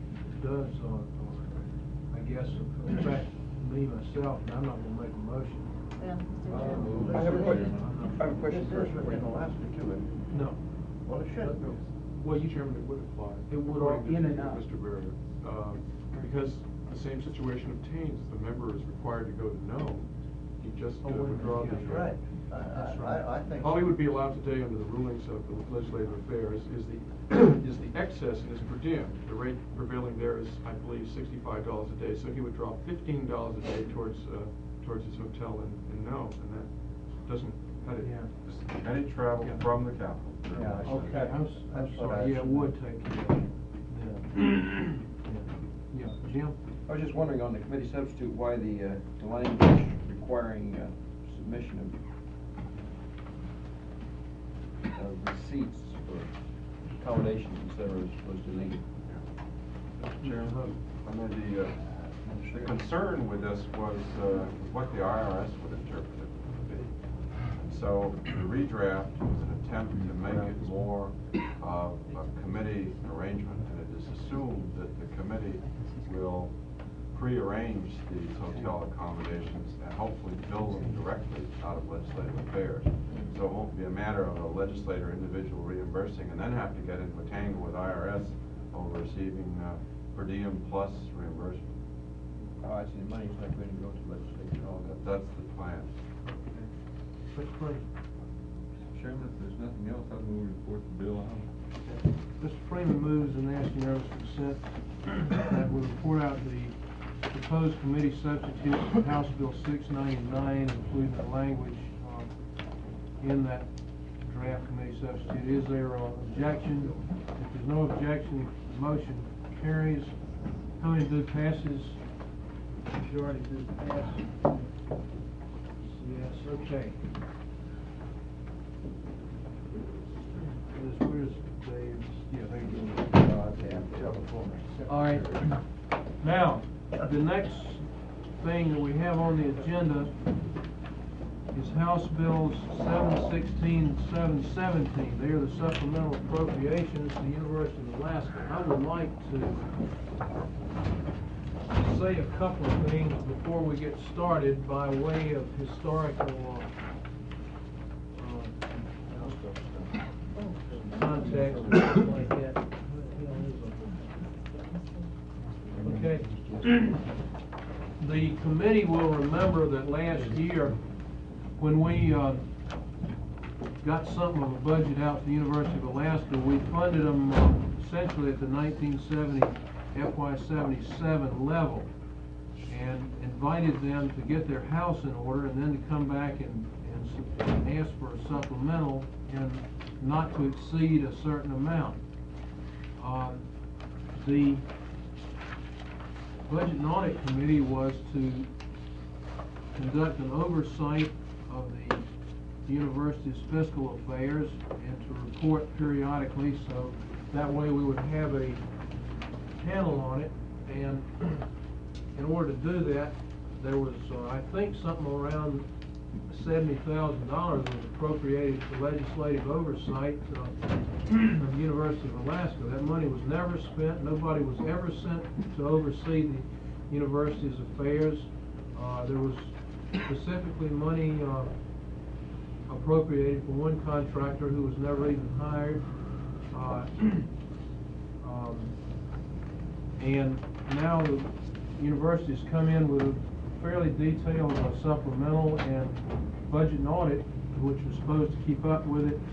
Speaker 2: I guess, affect me myself, and I'm not gonna make a motion.
Speaker 6: I have a question first.
Speaker 2: No.
Speaker 6: Well, it should.
Speaker 2: Well, you
Speaker 17: Chairman, it would apply.
Speaker 2: It would
Speaker 5: in and out.
Speaker 17: Mr. Barrett, because the same situation obtains, the member is required to go to no. He just withdraw the.
Speaker 12: That's right. I think.
Speaker 17: All he would be allowed today under the rulings of the legislative affairs is the is the excess in his per diem. The rate prevailing there is, I believe, $65 a day. So he would drop $15 a day towards his hotel in no, and that doesn't cut it.
Speaker 2: Yeah.
Speaker 15: Any travel from the capital.
Speaker 2: Yeah, okay, I'm sorry, yeah, it would take care of it. Yeah, Jim?
Speaker 6: I was just wondering on the committee substitute why the language requiring submission of receipts for accommodations, et cetera, was deleted.
Speaker 15: Chairman, the concern with this was what the IRS would interpret it to be. And so the redraft was an attempt to make it more of a committee arrangement, and it is assumed that the committee will prearrange these hotel accommodations and hopefully bill them directly out of legislative affairs. So it won't be a matter of a legislator individual reimbursing and then have to get into a tangle with IRS over receiving per diem plus reimbursement.
Speaker 6: Oh, I see. The money's not going to go to legislature and all that.
Speaker 15: That's the plan.
Speaker 2: Mr. Freeman?
Speaker 3: Mr. Chairman, if there's nothing else, I'd move to report the bill out.
Speaker 2: Mr. Freeman moves and asks unanimous consent that we report out the proposed committee substitute for House Bill 699, including the language in that draft committee substitute. Is there an objection? If there's no objection, the motion carries. How many do passes? Majority do pass. Yes, okay. Where's Dave's? Yeah, there you go. All right. Now, the next thing that we have on the agenda is House Bills 716 and 717. They are the supplemental appropriations to the University of Alaska. I would like to say a couple of things before we get started by way of historical context and stuff like that. Okay. The committee will remember that last year, when we got something of a budget out to the University of Alaska, we funded them essentially at the 1970 FY77 level and invited them to get their house in order and then to come back and ask for a supplemental and not to exceed a certain amount. The Budget and Audit Committee was to conduct an oversight of the university's fiscal affairs and to report periodically, so that way we would have a handle on it. And in order to do that, there was, I think, something around $70,000 was appropriated for legislative oversight of the University of Alaska. That money was never spent. Nobody was ever sent to oversee the university's affairs. There was specifically money appropriated for one contractor who was never even hired. And now the university's come in with a fairly detailed supplemental and budget and audit, which was supposed to keep up with it.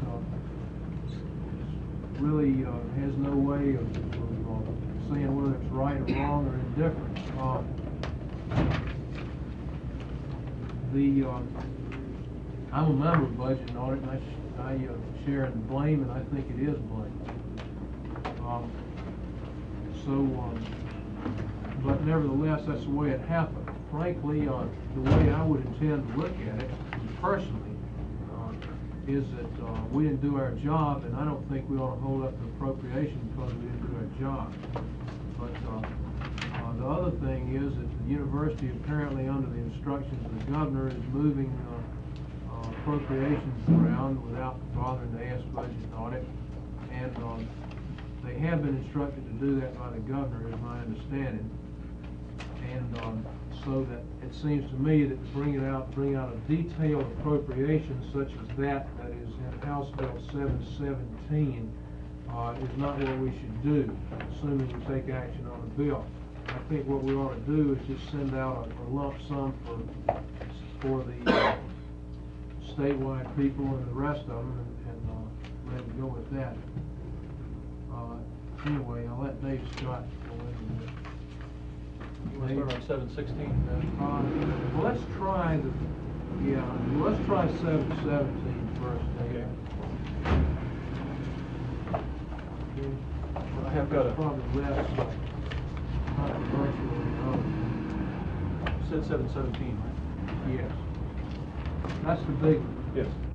Speaker 2: Really has no way of saying whether it's right or wrong or indifferent. I'm a member of budget and audit, and I share in the blame, and I think it is blame. But nevertheless, that's the way it happened. Frankly, the way I would intend to look at it, personally, is that we didn't do our job, and I don't think we ought to hold up the appropriation because we didn't do our job. But the other thing is that the university, apparently under the instructions of the governor, is moving appropriations around without bothering to ask budget and audit. And they have been instructed to do that by the governor, is my understanding. And so that it seems to me that to bring out a detailed appropriation such as that is in House Bill 717 is not what we should do, assuming we take action on the bill. I think what we ought to do is just send out a lump sum for the statewide people and the rest of them, and let it go with that. Anyway, I'll let Dave Scott go into it.
Speaker 6: You want to start on 716?
Speaker 2: Well, let's try 717 first, Dave. Okay.
Speaker 6: I have got a...
Speaker 2: Probably less controversial than the other.
Speaker 6: You said 717, right?
Speaker 2: Yes. That's the big one.
Speaker 6: Yes.